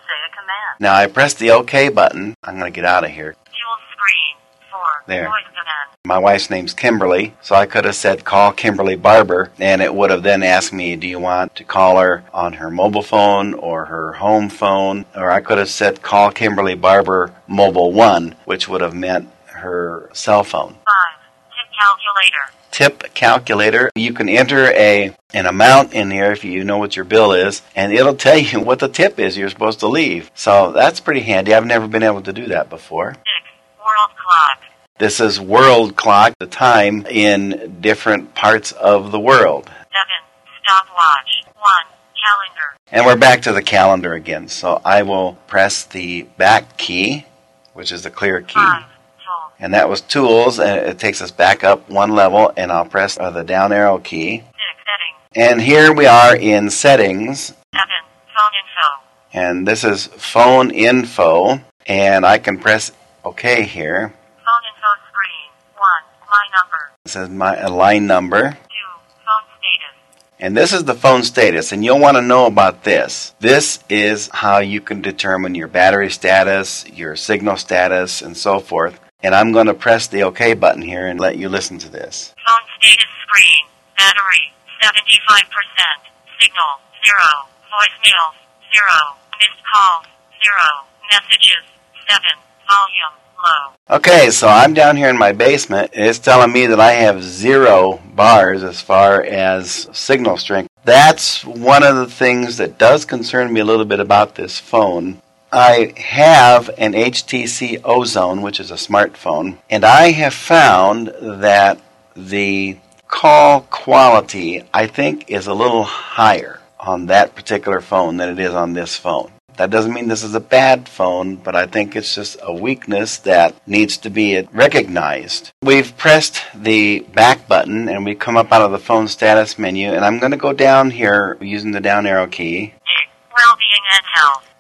now I pressed the OK button. I'm going to get out of here. Dual screen. Four. There. Voice command. My wife's name's Kimberly, so I could have said call Kimberly Barber, and it would have then asked me, do you want to call her on her mobile phone or her home phone? Or I could have said call Kimberly Barber Mobile one, which would have meant her cell phone. Five. Tip calculator. Tip calculator. You can enter a an amount in here if you know what your bill is, and it'll tell you what the tip is you're supposed to leave. So that's pretty handy. I've never been able to do that before. Six. World clock. This is world clock, the time in different parts of the world. Seven. Stopwatch. One. Calendar. And we're back to the calendar again. So I will press the back key, which is the clear key. Five. And that was tools, and it takes us back up one level, and I'll press uh, the down arrow key. Six. Settings. And here we are in settings. Seven. Phone info. And this is phone info, and I can press OK here. Phone info screen. One. My number. This is my uh, line number. Two. Phone status. And this is the phone status, and you'll want to know about this. This is how you can determine your battery status, your signal status, and so forth. And I'm going to press the OK button here and let you listen to this. Phone status screen. Battery, seventy-five percent. Signal, zero. Voicemails, zero. Missed calls, zero. Messages, seven. Volume, low. Okay, so I'm down here in my basement. It's telling me that I have zero bars as far as signal strength. That's one of the things that does concern me a little bit about this phone. I have an H T C Ozone, which is a smartphone, and I have found that the call quality, I think, is a little higher on that particular phone than it is on this phone. That doesn't mean this is a bad phone, but I think it's just a weakness that needs to be recognized. We've pressed the back button, and we come up out of the phone status menu, and I'm going to go down here using the down arrow key. Well-being and health.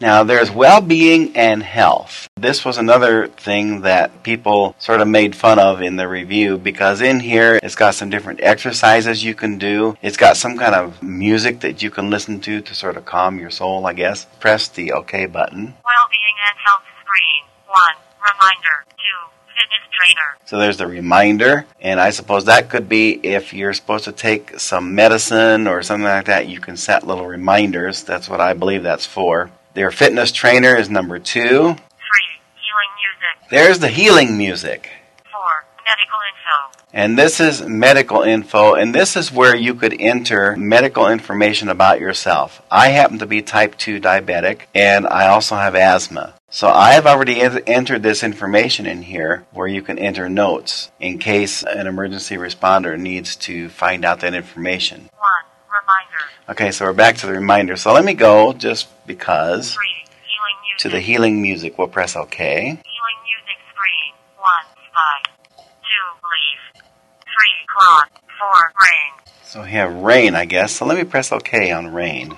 Now, there's well-being and health. This was another thing that people sort of made fun of in the review, because in here it's got some different exercises you can do. It's got some kind of music that you can listen to to sort of calm your soul, I guess. Press the OK button. Well-being and health screen. One. Reminder. Two. Fitness trainer. So there's the reminder, and I suppose that could be if you're supposed to take some medicine or something like that, you can set little reminders. That's what I believe that's for. Their fitness trainer is number two. Three. Healing music. There's the healing music. Four. Medical info. And this is medical info, and this is where you could enter medical information about yourself. I happen to be type two diabetic, and I also have asthma. So I have already ent- entered this information in here where you can enter notes in case an emergency responder needs to find out that information. One. Reminder. Okay, so we're back to the reminder. So let me go, just because, Three. Healing music. to the healing music. We'll press OK. Healing music screen. One. Spy. Two. Leaf. Three. Clock. Four. Rain. So we have rain, I guess. So let me press OK on rain.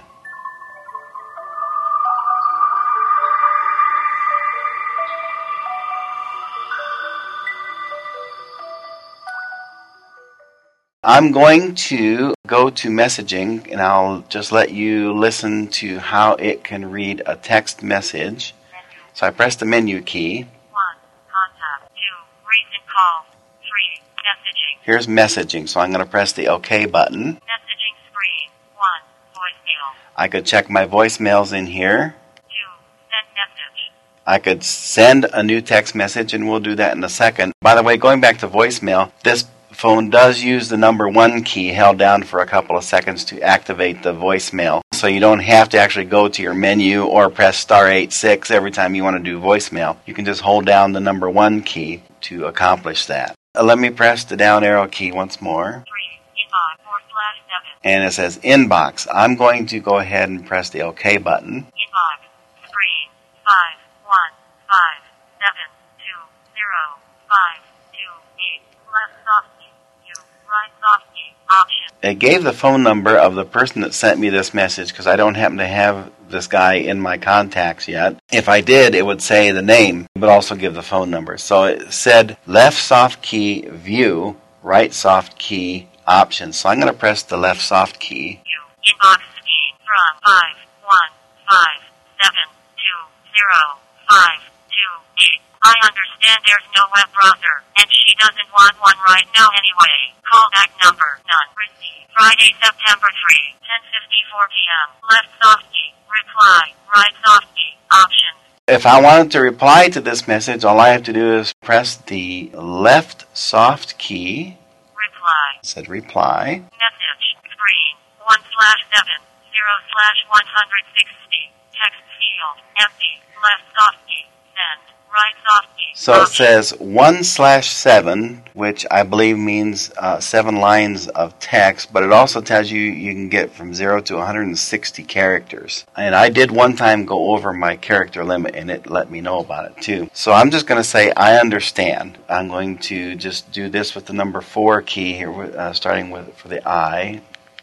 I'm going to go to messaging, and I'll just let you listen to how it can read a text message. Menu. So I press the menu key. One. Contact. Two. Recent calls. Three. Messaging. Here's messaging, so I'm going to press the OK button. Messaging screen. One. Voicemail. I could check my voicemails in here. Two. Send message. I could send a new text message, and we'll do that in a second. By the way, going back to voicemail, this phone does use the number one key held down for a couple of seconds to activate the voicemail. So you don't have to actually go to your menu or press star eight six every time you want to do voicemail. You can just hold down the number one key to accomplish that. Uh, let me press the down arrow key once more. Three. Inbox. Four slash seven. And it says inbox. I'm going to go ahead and press the OK button. Inbox. Screen. Five. One. Five. Seven. Two. Zero. Five. Two. Eight. Left soft key. Two. Right soft key. Option. It gave the phone number of the person that sent me this message because I don't happen to have this guy in my contacts yet. If I did, it would say the name, but also give the phone number. So it said left soft key view, right soft key option. So I'm going to press the left soft key. View. Inbox screen. From five. One. Five. Seven. Two. Zero. Five. Two. Eight. I understand there's no web browser, and she doesn't want one right now anyway. Callback number, none. Received. Friday, September third, ten fifty-four p.m. Left soft key. Reply. Right soft key. Options. If I wanted to reply to this message, all I have to do is press the left soft key. Reply. It said reply. Message. Screen. One slash seven. Zero slash one hundred sixty. Text field. Empty. Left soft key. Send. Right soft key. So it Option. says one slash seven, which I believe means uh, seven lines of text, but it also tells you you can get from zero to one hundred sixty characters. And I did one time go over my character limit, and it let me know about it too. So I'm just going to say I understand. I'm going to just do this with the number four key here, uh, starting with for the I,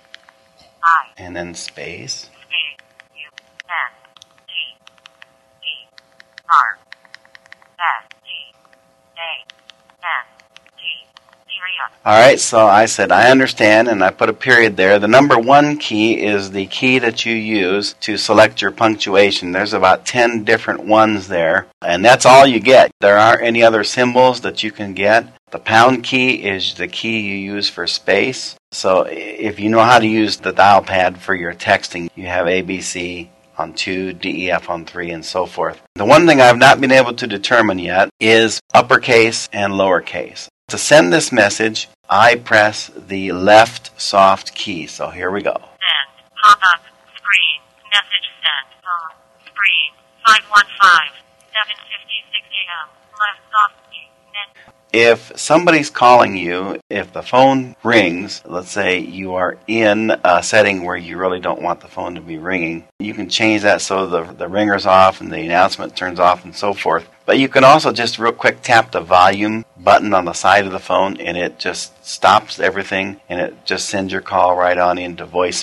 I. and then space. Space. U. N. G. E. R. S. T. A. N. T. Period. All right, so I said I understand, and I put a period there. The number one key is the key that you use to select your punctuation. There's about ten different ones there, and that's all you get. There aren't any other symbols that you can get. The pound key is the key you use for space. So if you know how to use the dial pad for your texting, you have A B C on two, D E F on three, and so forth. The one thing I've not been able to determine yet is uppercase and lowercase. To send this message, I press the left soft key. So here we go. Send. Pop-up. Screen. Message sent. Phone. Screen. five one five. seven fifty-six a.m. Left soft key. Menu. If somebody's calling you, if the phone rings, let's say you are in a setting where you really don't want the phone to be ringing, you can change that so the, the ringer's off and the announcement turns off and so forth. But you can also just real quick tap the volume button on the side of the phone, and it just stops everything, and it just sends your call right on into voicemail.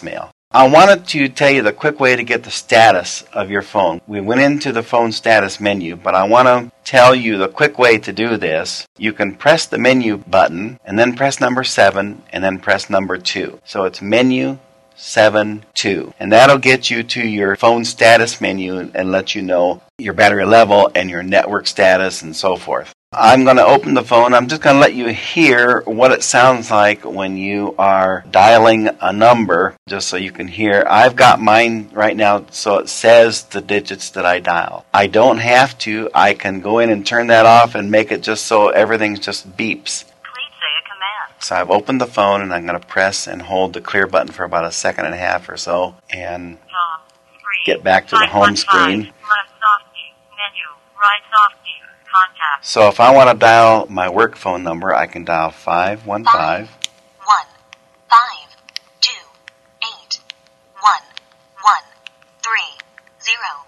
I wanted to tell you the quick way to get the status of your phone. We went into the phone status menu, but I want to tell you the quick way to do this. You can press the menu button, and then press number seven, and then press number two. So it's menu seven two. And that'll get you to your phone status menu and let you know your battery level and your network status and so forth. I'm going to open the phone. I'm just going to let you hear what it sounds like when you are dialing a number, just so you can hear. I've got mine right now, so it says the digits that I dial. I don't have to. I can go in and turn that off and make it just so everything just beeps. Please say a command. So I've opened the phone, and I'm going to press and hold the clear button for about a second and a half or so, and Tom, screen, get back to the home screen. Left soft key, menu, right soft key. Contact. So if I want to dial my work phone number, I can dial five one five. One, five, two, eight, one, one, three, zero,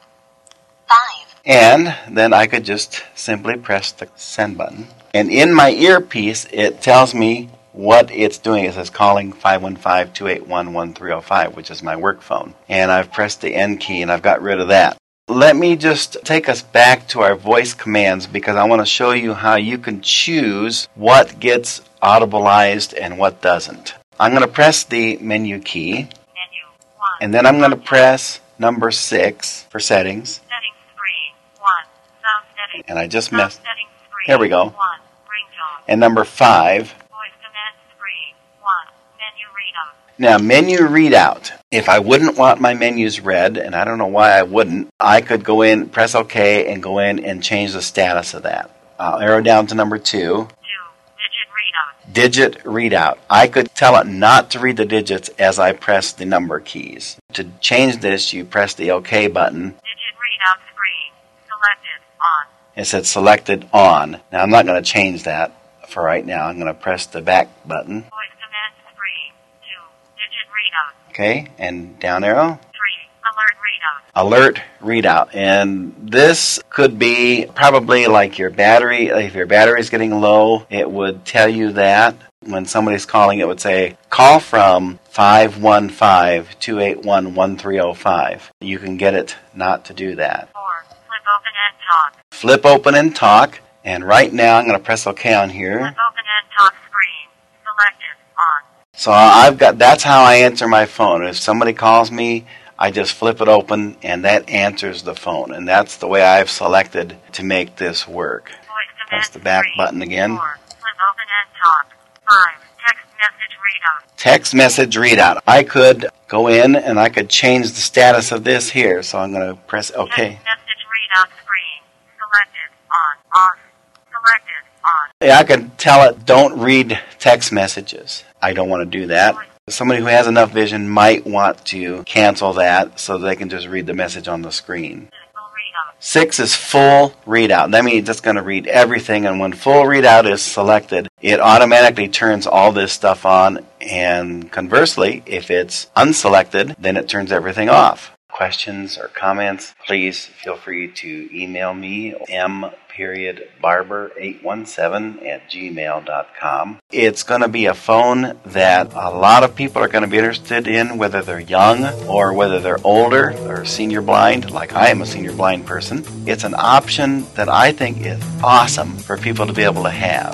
five. And then I could just simply press the send button. And in my earpiece, it tells me what it's doing. It says calling five one five, two eight one, one three zero five, which is my work phone. And I've pressed the end key, and I've got rid of that. Let me just take us back to our voice commands, because I want to show you how you can choose what gets audibleized and what doesn't. I'm going to press the menu key, Menu, one. and then I'm going to press number six for settings. Settings screen, one. Sound settings. And I just Sound messed. settings screen, Here we go. one. Ringtone. And number five. Voice command screen, one. Menu readout. Now, menu readout. If I wouldn't want my menus read, and I don't know why I wouldn't, I could go in, press OK, and go in and change the status of that. I'll arrow down to number two. Two. Digit readout. Digit readout. I could tell it not to read the digits as I press the number keys. To change this, you press the OK button. Digit readout screen. Selected. On. It said selected on. Now, I'm not going to change that for right now. I'm going to press the back button. Voice command screen. Two. Digit readout. Okay, and down arrow. Three. Alert readout. Alert readout. And this could be probably like your battery. If your battery is getting low, it would tell you that. When somebody's calling, it would say, call from five one five, two eight one, one three zero five. You can get it not to do that. Four. Flip open and talk. Flip open and talk. And right now, I'm going to press OK on here. Flip open and talk screen. Selected. On. So I've got, that's how I answer my phone. If somebody calls me, I just flip it open, and that answers the phone. And that's the way I've selected to make this work. Voice command Press the back screen. button again. Four. Flip open and talk. Five. Text message readout. Text message readout. I could go in and I could change the status of this here. So I'm going to press OK. Text message readout screen. Selected. On. Off. Selected. On. Yeah, I could tell it don't read text messages. I don't want to do that. Somebody who has enough vision might want to cancel that so they can just read the message on the screen. Full readout. Six is full readout. That means it's going to read everything, and when full readout is selected, it automatically turns all this stuff on, and conversely, if it's unselected, then it turns everything off. Questions or comments, please feel free to email me, m period barber eight one seven at gmail dot com. It's going to be a phone that a lot of people are going to be interested in, whether they're young or whether they're older or senior blind, like I am a senior blind person. It's an option that I think is awesome for people to be able to have.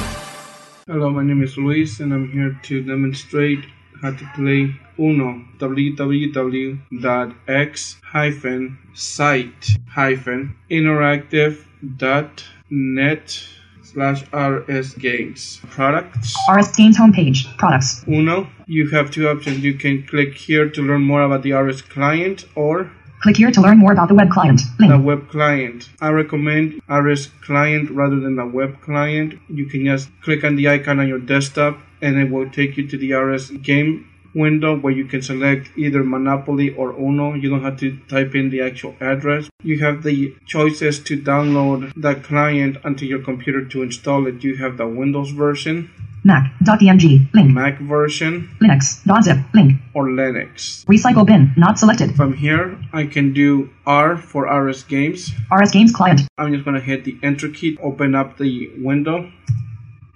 Hello, my name is Luis, and I'm here to demonstrate how to play Uno. w w w dot x site interactive dot net slash rs games. Products. R S Games homepage. Products. Uno. You have two options. You can click here to learn more about the R S client, or click here to learn more about the web client. Link. The web client. I recommend R S client rather than the web client. You can just click on the icon on your desktop, and it will take you to the R S game window where you can select either Monopoly or Uno. You don't have to type in the actual address. You have the choices to download the client onto your computer to install it. You have the Windows version, Mac.dmg, link. Mac version, Linux.zip, link. or Linux. Recycle bin, not selected. From here, I can do R for R S Games. R S Games client. I'm just going to hit the Enter key, open up the window.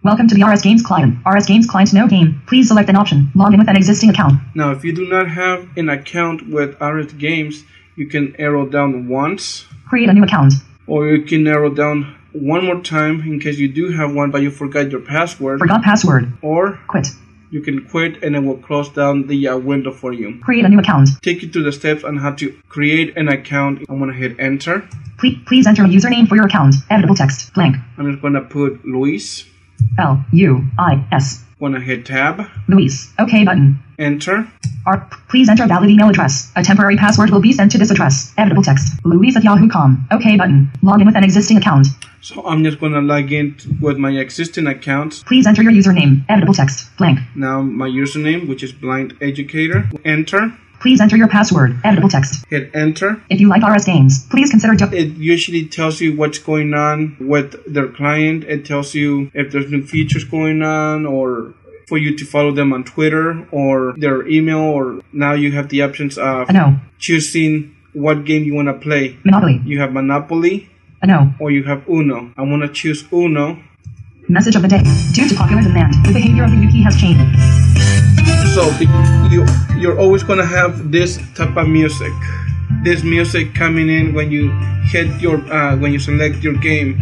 Welcome to the R S Games client. R S Games client no game. Please select an option. Log in with an existing account. Now, if you do not have an account with R S Games, you can arrow down once. Create a new account. Or you can arrow down one more time in case you do have one but you forgot your password. Forgot password. Or quit. You can quit and it will close down the uh, window for you. Create a new account. Take you through the steps on how to create an account. I'm going to hit enter. Please, please enter a username for your account. Editable text. Blank. I'm just going to put Luis. L U I S. I'm going to hit tab. Luis. OK button. Enter. Or, please enter valid email address. A temporary password will be sent to this address. Editable text. Luis at yahoo dot com. OK button. Log in with an existing account. So I'm just going to log in with my existing account. Please enter your username. Editable text. Blank. Now my username, which is Blind Educator. Enter. Please enter your password. Editable text. Hit enter. If you like R S Games, please consider... Do- it usually tells you what's going on with their client. It tells you if there's new features going on, or for you to follow them on Twitter or their email, or now you have the options of no. choosing what game you want to play. Monopoly. You have Monopoly. No. Or you have Uno. I want to choose Uno. Message of the day. Due to popular demand, the behavior of the Yuki has changed. So you, you're always going to have this type of music. This music coming in when you hit your, uh, when you select your game.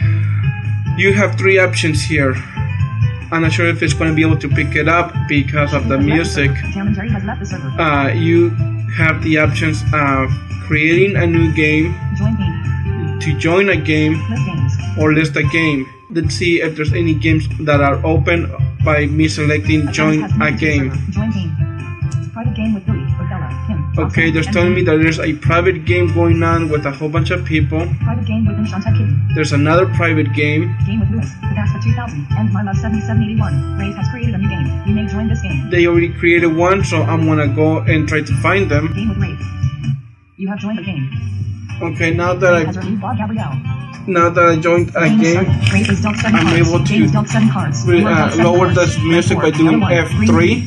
You have three options here. I'm not sure if it's going to be able to pick it up because of the music. Uh, you have the options of creating a new game, join game, to join a game, list games, or list a game. Let's see if there's any games that are open by me selecting join a game. Join game. Private game with Billy, Othello, Kim. Okay, they're telling me that there's a private game going on with a whole bunch of people. Private game with Enchanted Kitty. There's another private game. Game with Lewis, the Dax for two thousand, and My Love seventy-seven eighty-one. Ray has created a new game. You may join this game. They already created one, so I'm gonna go and try to find them. Game with Ray. You have joined the game. Okay, now that I has relieved Bob Gabrielle. now that I joined a game, Ray is dealt seven I'm cards. able to Game is dealt seven cards. re- uh, lower the music by doing F three.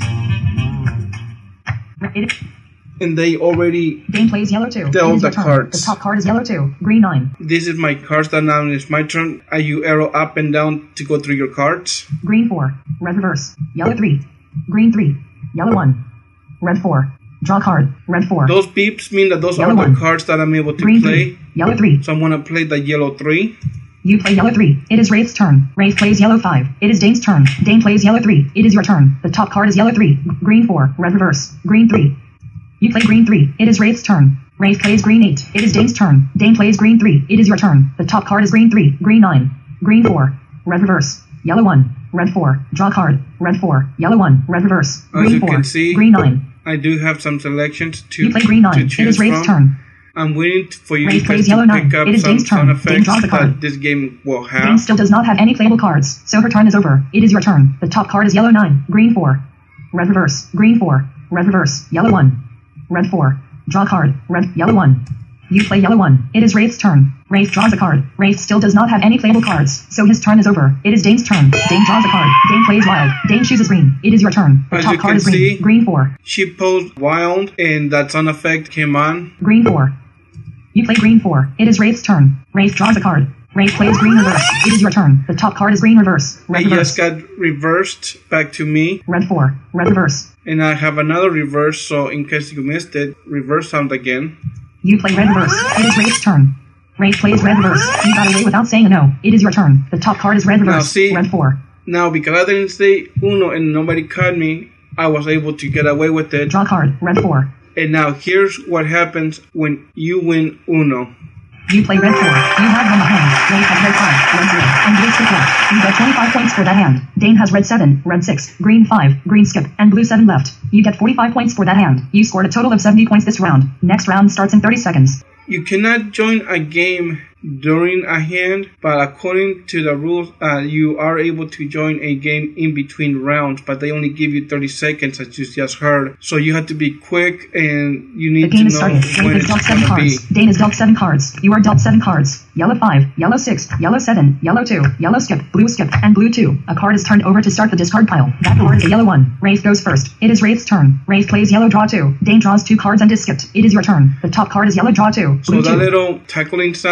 It, And they already game plays yellow two. dealt the cards. The top card is yellow two. Green nine. This is my cards that now it's my turn. Are you arrow up and down to go through your cards? Green four. Red reverse. Yellow three. Green three. Yellow one. Red four. Draw card. Red four. Those beeps mean that those Yellow are the one. cards that I'm able to Green play. three. Yellow three. So I'm gonna play the yellow three. You play yellow three. It is Wraith's turn. Wraith plays yellow five. It is Dane's turn. Dane plays yellow three. It is your turn. The top card is yellow three. Green four. Red reverse. Green three. You play green three. It is Wraith's turn. Wraith plays green eight. It is Dane's turn. Dane plays green three. It is your turn. The top card is green three. Green nine. Green four. Red reverse. Yellow one. Red four. Draw card. Red four. Yellow one. Red reverse. As Green you four. can see, Green nine. I do have some selections to You play green to nine. It choose is Wraith's from. turn. I'm waiting for you Wraith guys plays to yellow nine. pick up It is some Dane's turn. sound Dane effects draws the that card. this game will Dane have. still does not have any playable cards, so her turn is over. It is your turn. The top card is yellow nine. Green four. Red reverse. Green four. Red reverse. Yellow one. Red four. Draw card. Red. Yellow one. You play yellow one. It is Wraith's turn. Wraith draws a card. Wraith still does not have any playable cards, so his turn is over. It is Dane's turn. Dane draws a card. Dane plays wild. Dane chooses green. It is your turn. The As top you card can is green. see, Green four. She posed wild, and that sound effect came on. Green four. You play green four. It is Wraith's turn. Wraith draws a card. Wraith plays green reverse. It is your turn. The top card is green reverse. Red It reverse. just got reversed back to me. Red four. Red reverse. And I have another reverse, so in case you missed it, reverse sound again. You play red reverse. It is Wraith's turn. Wraith plays red reverse. You got away without saying a no. It is your turn. The top card is red Now reverse. see, Red four. now because I didn't say Uno and nobody caught me, I was able to get away with it. Draw card. Red four. And now here's what happens when you win Uno. You play red four. You have one hand. Wraith has red five. Red three. And blue skip left. You get twenty-five points for that hand. Dane has red seven. Red six. Green five. Green skip. And blue seven left. You get forty-five points for that hand. You scored a total of seventy points this round. Next round starts in thirty seconds. You cannot join a game during a hand, but according to the rules, uh, you are able to join a game in between rounds, but they only give you thirty seconds, as you just heard. So you have to be quick, and you The need game to is know started. when Wraith is it's dealt seven going to be. cards. Dane is dealt seven cards. You are dealt seven cards. Yellow five, yellow six, yellow seven, yellow two, yellow skip, blue skip, and blue two. A card is turned over to start the discard pile. That card is a yellow one. Wraith goes first. It is Wraith's turn. Wraith plays yellow draw two. Dane draws two cards and is skipped. It is your turn. The top card is yellow draw two. So Blue that two. little tackling sound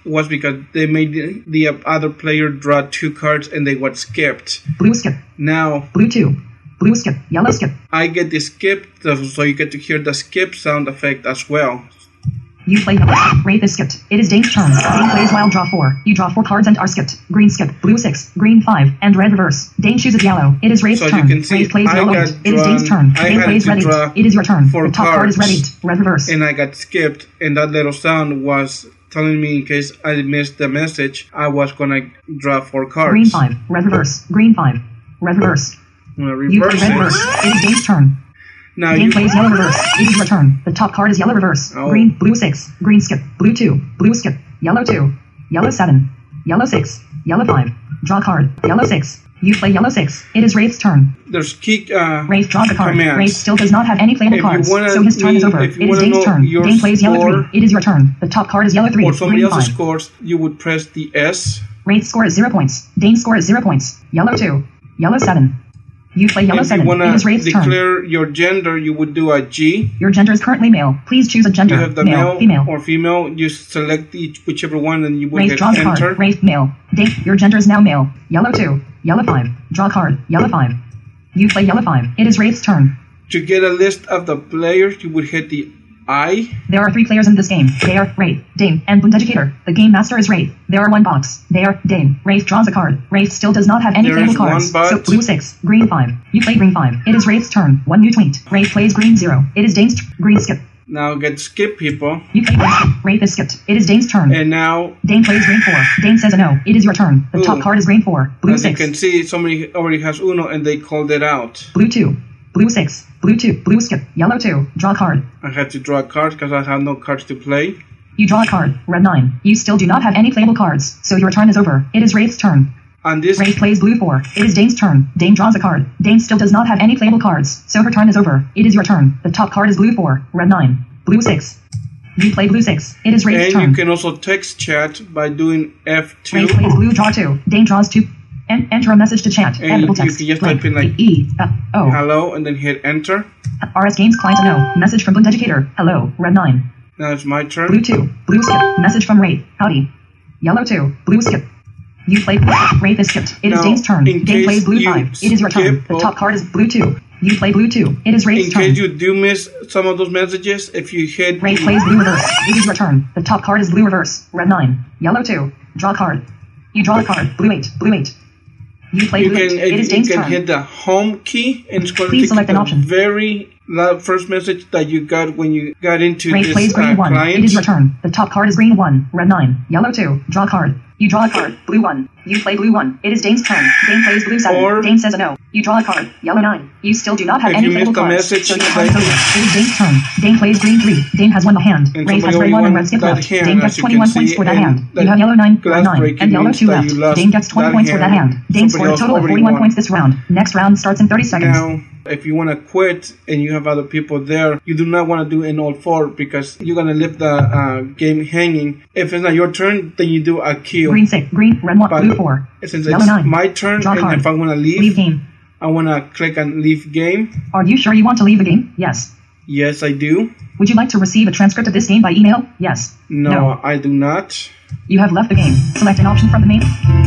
was because they made the, the other player draw two cards and they got skipped. Blue skip. Now, Blue two. Blue skip. Yellow skip. I get the skip, so you get to hear the skip sound effect as well. You play yellow skip. Wraith is skipped. It is Dane's turn. Dane plays wild, draw four. You draw four cards and are skipped. Green skip. Blue six. Green five. And red reverse. Dane chooses yellow. It is Wraith's So you turn. can see, Wraith plays I yellow got eight. It is Dane's drawn- turn. I Dane had plays to red draw eight. It is your turn. four The top card is red cards. eight. Red reverse. And I got skipped, and that little sound was telling me in case I missed the message, I was gonna draw four cards. Green five. Red reverse. Green five. Red reverse. I'm gonna You play reverse red it. reverse. It is Dane's turn. Now Dane you plays yellow reverse. It is your turn. The top card is yellow reverse. Oh. Green, blue six. Green skip. Blue two. Blue skip. Yellow two. Yellow seven. Yellow six. Yellow five. Draw card. Yellow six. You play yellow six. It is Wraith's turn. there's key uh, Wraith draws a card. commands. Wraith still does not have any playable If you cards, wanna so his turn is need- over. if you It is wanna Dane's know turn. your Dane plays yellow score- three. It is your turn. The top card is yellow three. or somebody Green else's five. scores, you would press the S. Wraith's score is zero points. Dane's score is zero points. Yellow two. Yellow seven. You play yellow If you seven. want It is to Wraith's turn. declare your gender, you would do a G. Your gender is currently male. Please choose a gender. You have the male, male, female. or female. You select each, whichever one, and you would Wraith hit draws a enter. card. Wraith male. Dane, your gender is now male. Yellow two. Yellow five. Draw card. Yellow five. You play yellow five. It is Wraith's turn. To get a list of the players, you would hit the I. There are three players in this game. They are Wraith, Dane, and Bundeducator. The game master is Wraith. There are one box. They are Dane. Wraith draws a card. Wraith still does not have any There playable is one cards. bot. So blue six, green five. You play green five. It is Wraith's turn. One new tweet. Wraith plays green zero. It is Dane's t- green skip. Now get skip people. You play green skip. Wraith is skipped. It is Dane's turn. And now, Dane plays green four. Dane says a no. It is your turn. The top Ooh. card is green four. Blue as six. you can see, somebody already has Uno, and they called it out. Blue two. Blue six. Blue two. Blue skip. Yellow two. Draw card. I had to draw cards because I had no cards to play. You draw a card. Red nine. You still do not have any playable cards, so your turn is over. It is Wraith's turn. On this, Wraith plays blue four. It is Dane's turn. Dane draws a card. Dane still does not have any playable cards, so her turn is over. It is your turn. The top card is blue four. Red nine. Blue six. You play blue six. It is Wraith's and turn. you can also text chat by doing F two. Wraith plays blue draw two. Dane draws two. En- enter a message to chat. And Editable you text. can just Blank. type in like E. Uh, oh. hello, and then hit enter. R S Games client to know. Message from Bundeducator. Hello. Red nine. Now it's my turn. Blue two. Blue skip. Message from Wraith. Howdy. Yellow two. Blue skip. You play blue. Wraith is skipped. It is Now, Dane's turn. in Dane case plays blue you five. It is your turn. skip The or- top card is blue two. You play blue two. It is Wraith's In turn. case you do miss some of those messages, if you hit Wraith plays blue reverse. It is your turn. The top card is blue reverse. Red nine. Yellow two. Draw card. You draw a card. Blue eight. Blue eight. You play you blue can, eight. It is you Dane's can turn. hit the home key, and it's going Please to select take an the option. very la- first message that you got when you got into Wraith this plays green uh, one. client. It is your turn. The top card is green one. Red nine. Yellow two. Draw card. You draw a card. Blue one. You play blue one. It is Dane's turn. Dane plays blue seven. Or- Dane says a no. You draw a card. Yellow nine. You still do not have If any you playable missed the cards. message, so your play- turn is over. It is Dane's turn. Dane plays green three. Dane has one hand. And Wraith has somebody red one and won red skip that left. hand, Dane as gets you twenty-one can points see, for that and hand. that You have yellow nine, glass red nine, breaking and yellow means two that left. you lost Dane gets twenty that points for that hand. hand. Dane Somebody scored a else total of already forty-one won. points this round. Next round starts in thirty seconds. Now, if you want to quit and you have other people there, you do not want to do an all four because you're going to leave the uh, game hanging. If it's not your turn, then you do a kill. Green six. Green, red one, But blue four. Since Yellow it's nine. my turn, Draw and card. if I want to leave, Leave game. I want to click on leave game. Are you sure you want to leave the game? Yes. Yes, I do. Would you like to receive a transcript of this game by email? Yes. No, I do not. You have left the game. Select an option from the menu.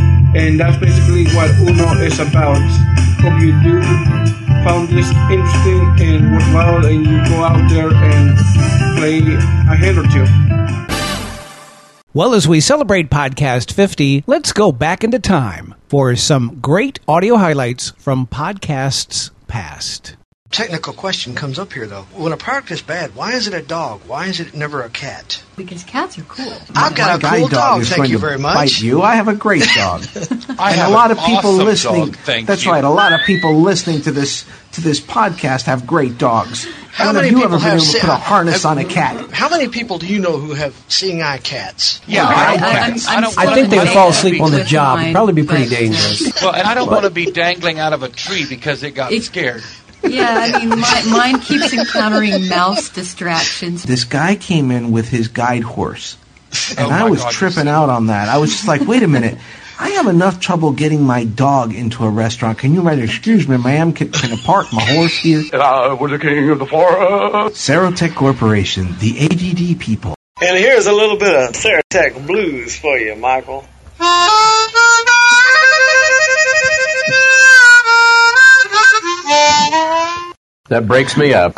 And that's basically what Uno is about. Hope you do found this interesting and worthwhile, and you go out there and play a hand or two. Well, as we celebrate Podcast fifty, let's go back into time for some great audio highlights from podcasts past. Technical question comes up here, though. When a product is bad, why is it a dog? Why is it never a cat? Because cats are cool. I've got My a guide cool dog, is thank going you to very much. Bite you. I have a great dog. I and have a lot an of people awesome listening. dog, thank that's you. right. A lot of people listening to this to this podcast have great dogs. How I don't know many if you people ever been have able to se- put a harness have- on a cat. How many people do you know who have seeing eye cats? Yeah, I- I, I- don't I'm- cats. I'm I don't. still I think in they the would fall game asleep on the with job. mine, It'd probably be pretty but, uh, dangerous. Well, and I don't want to be dangling out of a tree because it got It- scared. Yeah, I mean, my, mine keeps encountering mouse distractions. This guy came in with his guide horse, and Oh I my was God, tripping you're out on that. I was just like, wait a minute. I have enough trouble getting my dog into a restaurant. Can you write, excuse me, ma'am, can, can I park my horse here? Uh, we're the king of the forest. Serotech Corporation, the A D D people. And here's a little bit of Seratech blues for you, Michael. That breaks me up.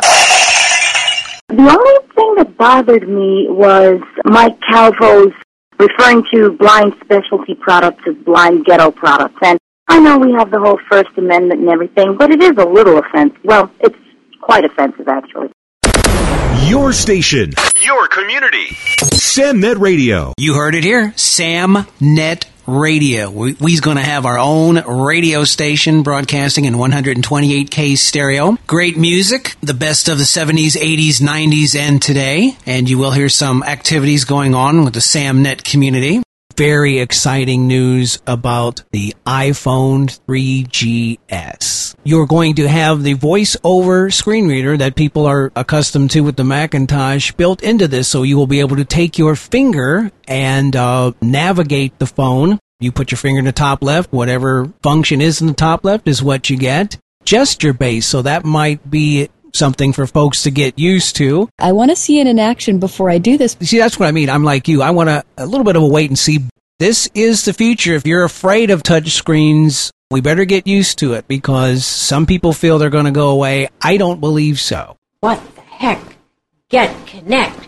The only thing that bothered me was Mike Calvo's referring to blind specialty products as blind ghetto products. And I know we have the whole First Amendment and everything, but it is a little offensive. Well, it's quite offensive, actually. Your station. Your community. SamNet Radio. You heard it here. SamNet Radio. We, we's going to have our own radio station broadcasting in one twenty-eight K stereo. Great music, the best of the seventies, eighties, nineties, and today. And you will hear some activities going on with the SamNet community. Very exciting news about the iPhone three G S. You're going to have the voice-over screen reader that people are accustomed to with the Macintosh built into this, so you will be able to take your finger and uh, navigate the phone. You put your finger in the top left, whatever function is in the top left is what you get. Gesture-based, so that might be something for folks to get used to. I want to see it in action before I do this. See, that's what I mean. I'm like you. I want a, a little bit of a wait and see. This is the future. If you're afraid of touch screens, we better get used to it because some people feel they're going to go away. I don't believe so. What the heck? Get Connect.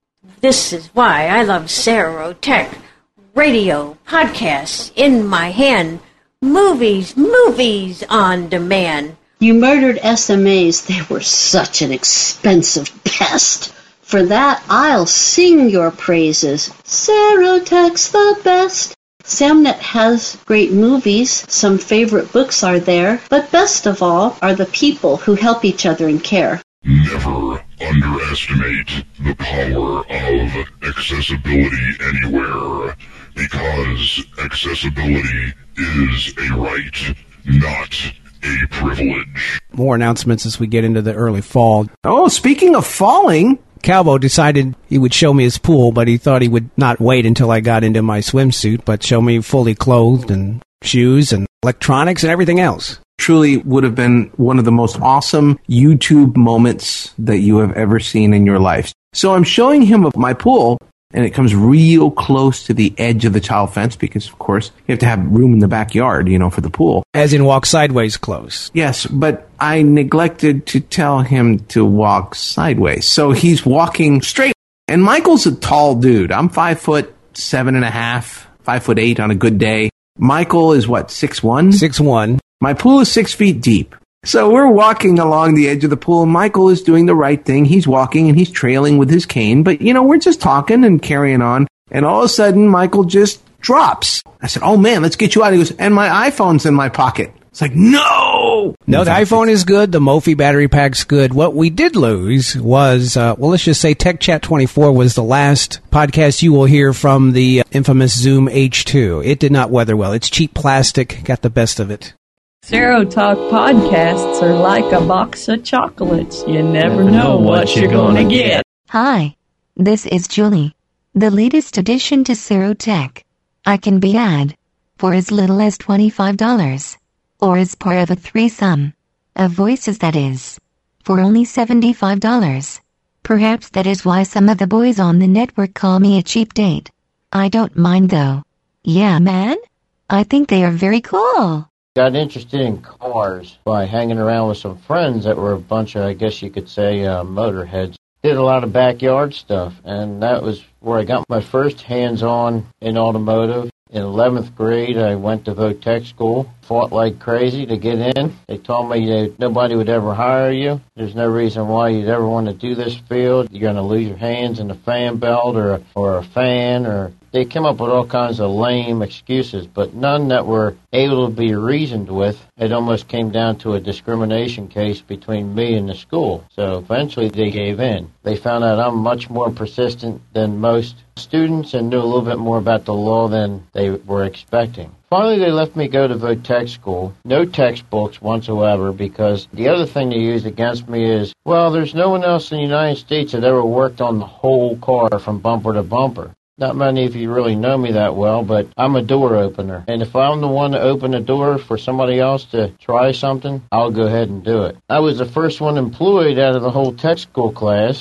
This is why I love Serotech. Radio, podcasts in my hand, movies, movies on demand. You murdered S M As. They were such an expensive pest. For that, I'll sing your praises. Serotech's the best. SamNet has great movies. Some favorite books are there. But best of all are the people who help each other and care. Never underestimate the power of accessibility anywhere, because accessibility is a right, not a privilege. More announcements as we get into the early fall. Oh, speaking of falling, Calvo decided he would show me his pool, but he thought he would not wait until I got into my swimsuit, but show me fully clothed and shoes and electronics and everything else. Truly would have been one of the most awesome YouTube moments that you have ever seen in your life. So I'm showing him my pool, and it comes real close to the edge of the child fence because, of course, you have to have room in the backyard, you know, for the pool. As in walk sideways close. Yes, but I neglected to tell him to walk sideways. So he's walking straight. And Michael's a tall dude. I'm five foot seven and a half, five foot eight on a good day. Michael is what, six one? Six one. My pool is six feet deep. So we're walking along the edge of the pool, and Michael is doing the right thing. He's walking, and he's trailing with his cane. But, you know, we're just talking and carrying on. And all of a sudden, Michael just drops. I said, oh, man, let's get you out. He goes, and my iPhone's in my pocket. It's like, no! No, the iPhone is good. The Mophie battery pack's good. What we did lose was, uh, well, let's just say Tech Chat twenty-four was the last podcast you will hear from the infamous Zoom H two. It did not weather well. It's cheap plastic. Got the best of it. Serotalk podcasts are like a box of chocolates. You never know what you're going to get. Hi, this is Julie, the latest addition to Serotech. I can be ad for as little as twenty-five dollars, or as part of a threesome of voices, that is, for only seventy-five dollars. Perhaps that is why some of the boys on the network call me a cheap date. I don't mind though. Yeah, man? I think they are very cool. Got interested in cars by hanging around with some friends that were a bunch of, I guess you could say, uh, motorheads. Did a lot of backyard stuff, and that was where I got my first hands-on in automotive. In eleventh grade, I went to Votech school, fought like crazy to get in. They told me that nobody would ever hire you. There's no reason why you'd ever want to do this field. You're going to lose your hands in a fan belt or, or a fan, or they came up with all kinds of lame excuses, but none that were able to be reasoned with. It almost came down to a discrimination case between me and the school. So eventually they gave in. They found out I'm much more persistent than most students and knew a little bit more about the law than they were expecting. Finally, they left me go to Votech school. No textbooks whatsoever, because the other thing they used against me is, well, there's no one else in the United States that ever worked on the whole car from bumper to bumper. Not many of you really know me that well, but I'm a door opener. And if I'm the one to open a door for somebody else to try something, I'll go ahead and do it. I was the first one employed out of the whole tech school class.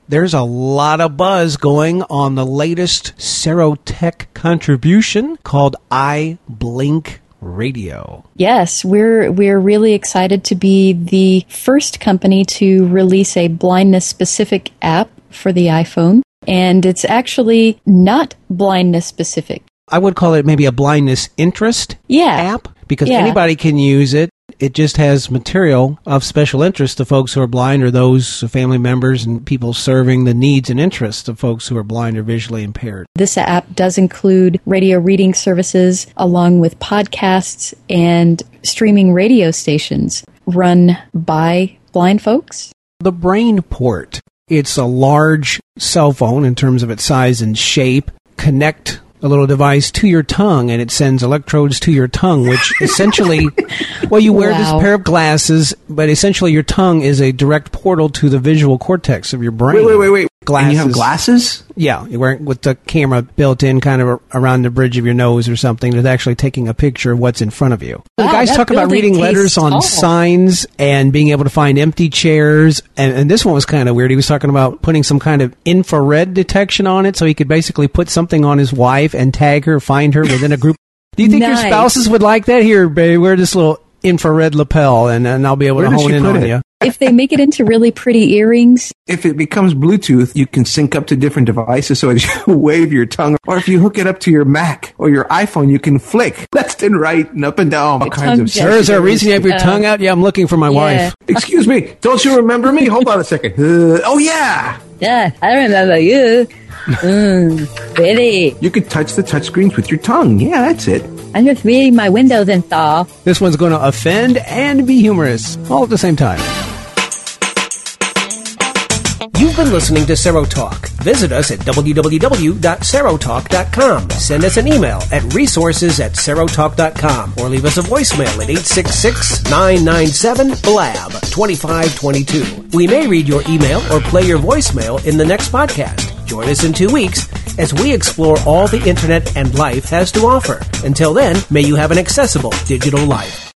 There's a lot of buzz going on the latest Serotech contribution called iBlink Radio. Yes, we're we're really excited to be the first company to release a blindness-specific app for the iPhone, and it's actually not blindness-specific. I would call it maybe a blindness interest yeah. app, because yeah. anybody can use it. It just has material of special interest to folks who are blind or those family members and people serving the needs and interests of folks who are blind or visually impaired. This app does include radio reading services along with podcasts and streaming radio stations run by blind folks. The BrainPort. It's a large cell phone in terms of its size and shape. Connect a little device to your tongue, and it sends electrodes to your tongue, which essentially, well, you wear wow. this pair of glasses, but essentially your tongue is a direct portal to the visual cortex of your brain. Wait, wait, wait, wait. Glasses. And you have glasses? Yeah, you're wearing with the camera built in kind of around the bridge of your nose or something that's actually taking a picture of what's in front of you. Wow, the guys talk about reading letters on tall. signs and being able to find empty chairs. And, and this one was kind of weird. He was talking about putting some kind of infrared detection on it so he could basically put something on his wife and tag her, find her within a group. Do you think nice. your spouses would like that? Here, babe, wear this little infrared lapel and, and I'll be able Where to does hone she in put on it? you. If they make it into really pretty earrings. If it becomes Bluetooth, you can sync up to different devices, so as you wave your tongue, or if you hook it up to your Mac or your iPhone, you can flick left and right and up and down, all Your kinds of tongue Sir, is there a reason you have your Uh, tongue out? Yeah, I'm looking for my yeah. wife. Excuse me, don't you remember me? Hold on a second. Uh, oh, yeah! Yeah, I remember you. Mm, Betty. You could touch the touchscreens with your tongue. Yeah, that's it. I'm just reading my windows and stuff. This one's going to offend and be humorous all at the same time. You've been listening to Serotalk. Visit us at w w w dot serotalk dot com. Send us an email at resources at serotalk dot com or leave us a voicemail at eight six six, nine nine seven, B L A B twenty-five twenty-two. We may read your email or play your voicemail in the next podcast. Join us in two weeks as we explore all the internet and life has to offer. Until then, may you have an accessible digital life.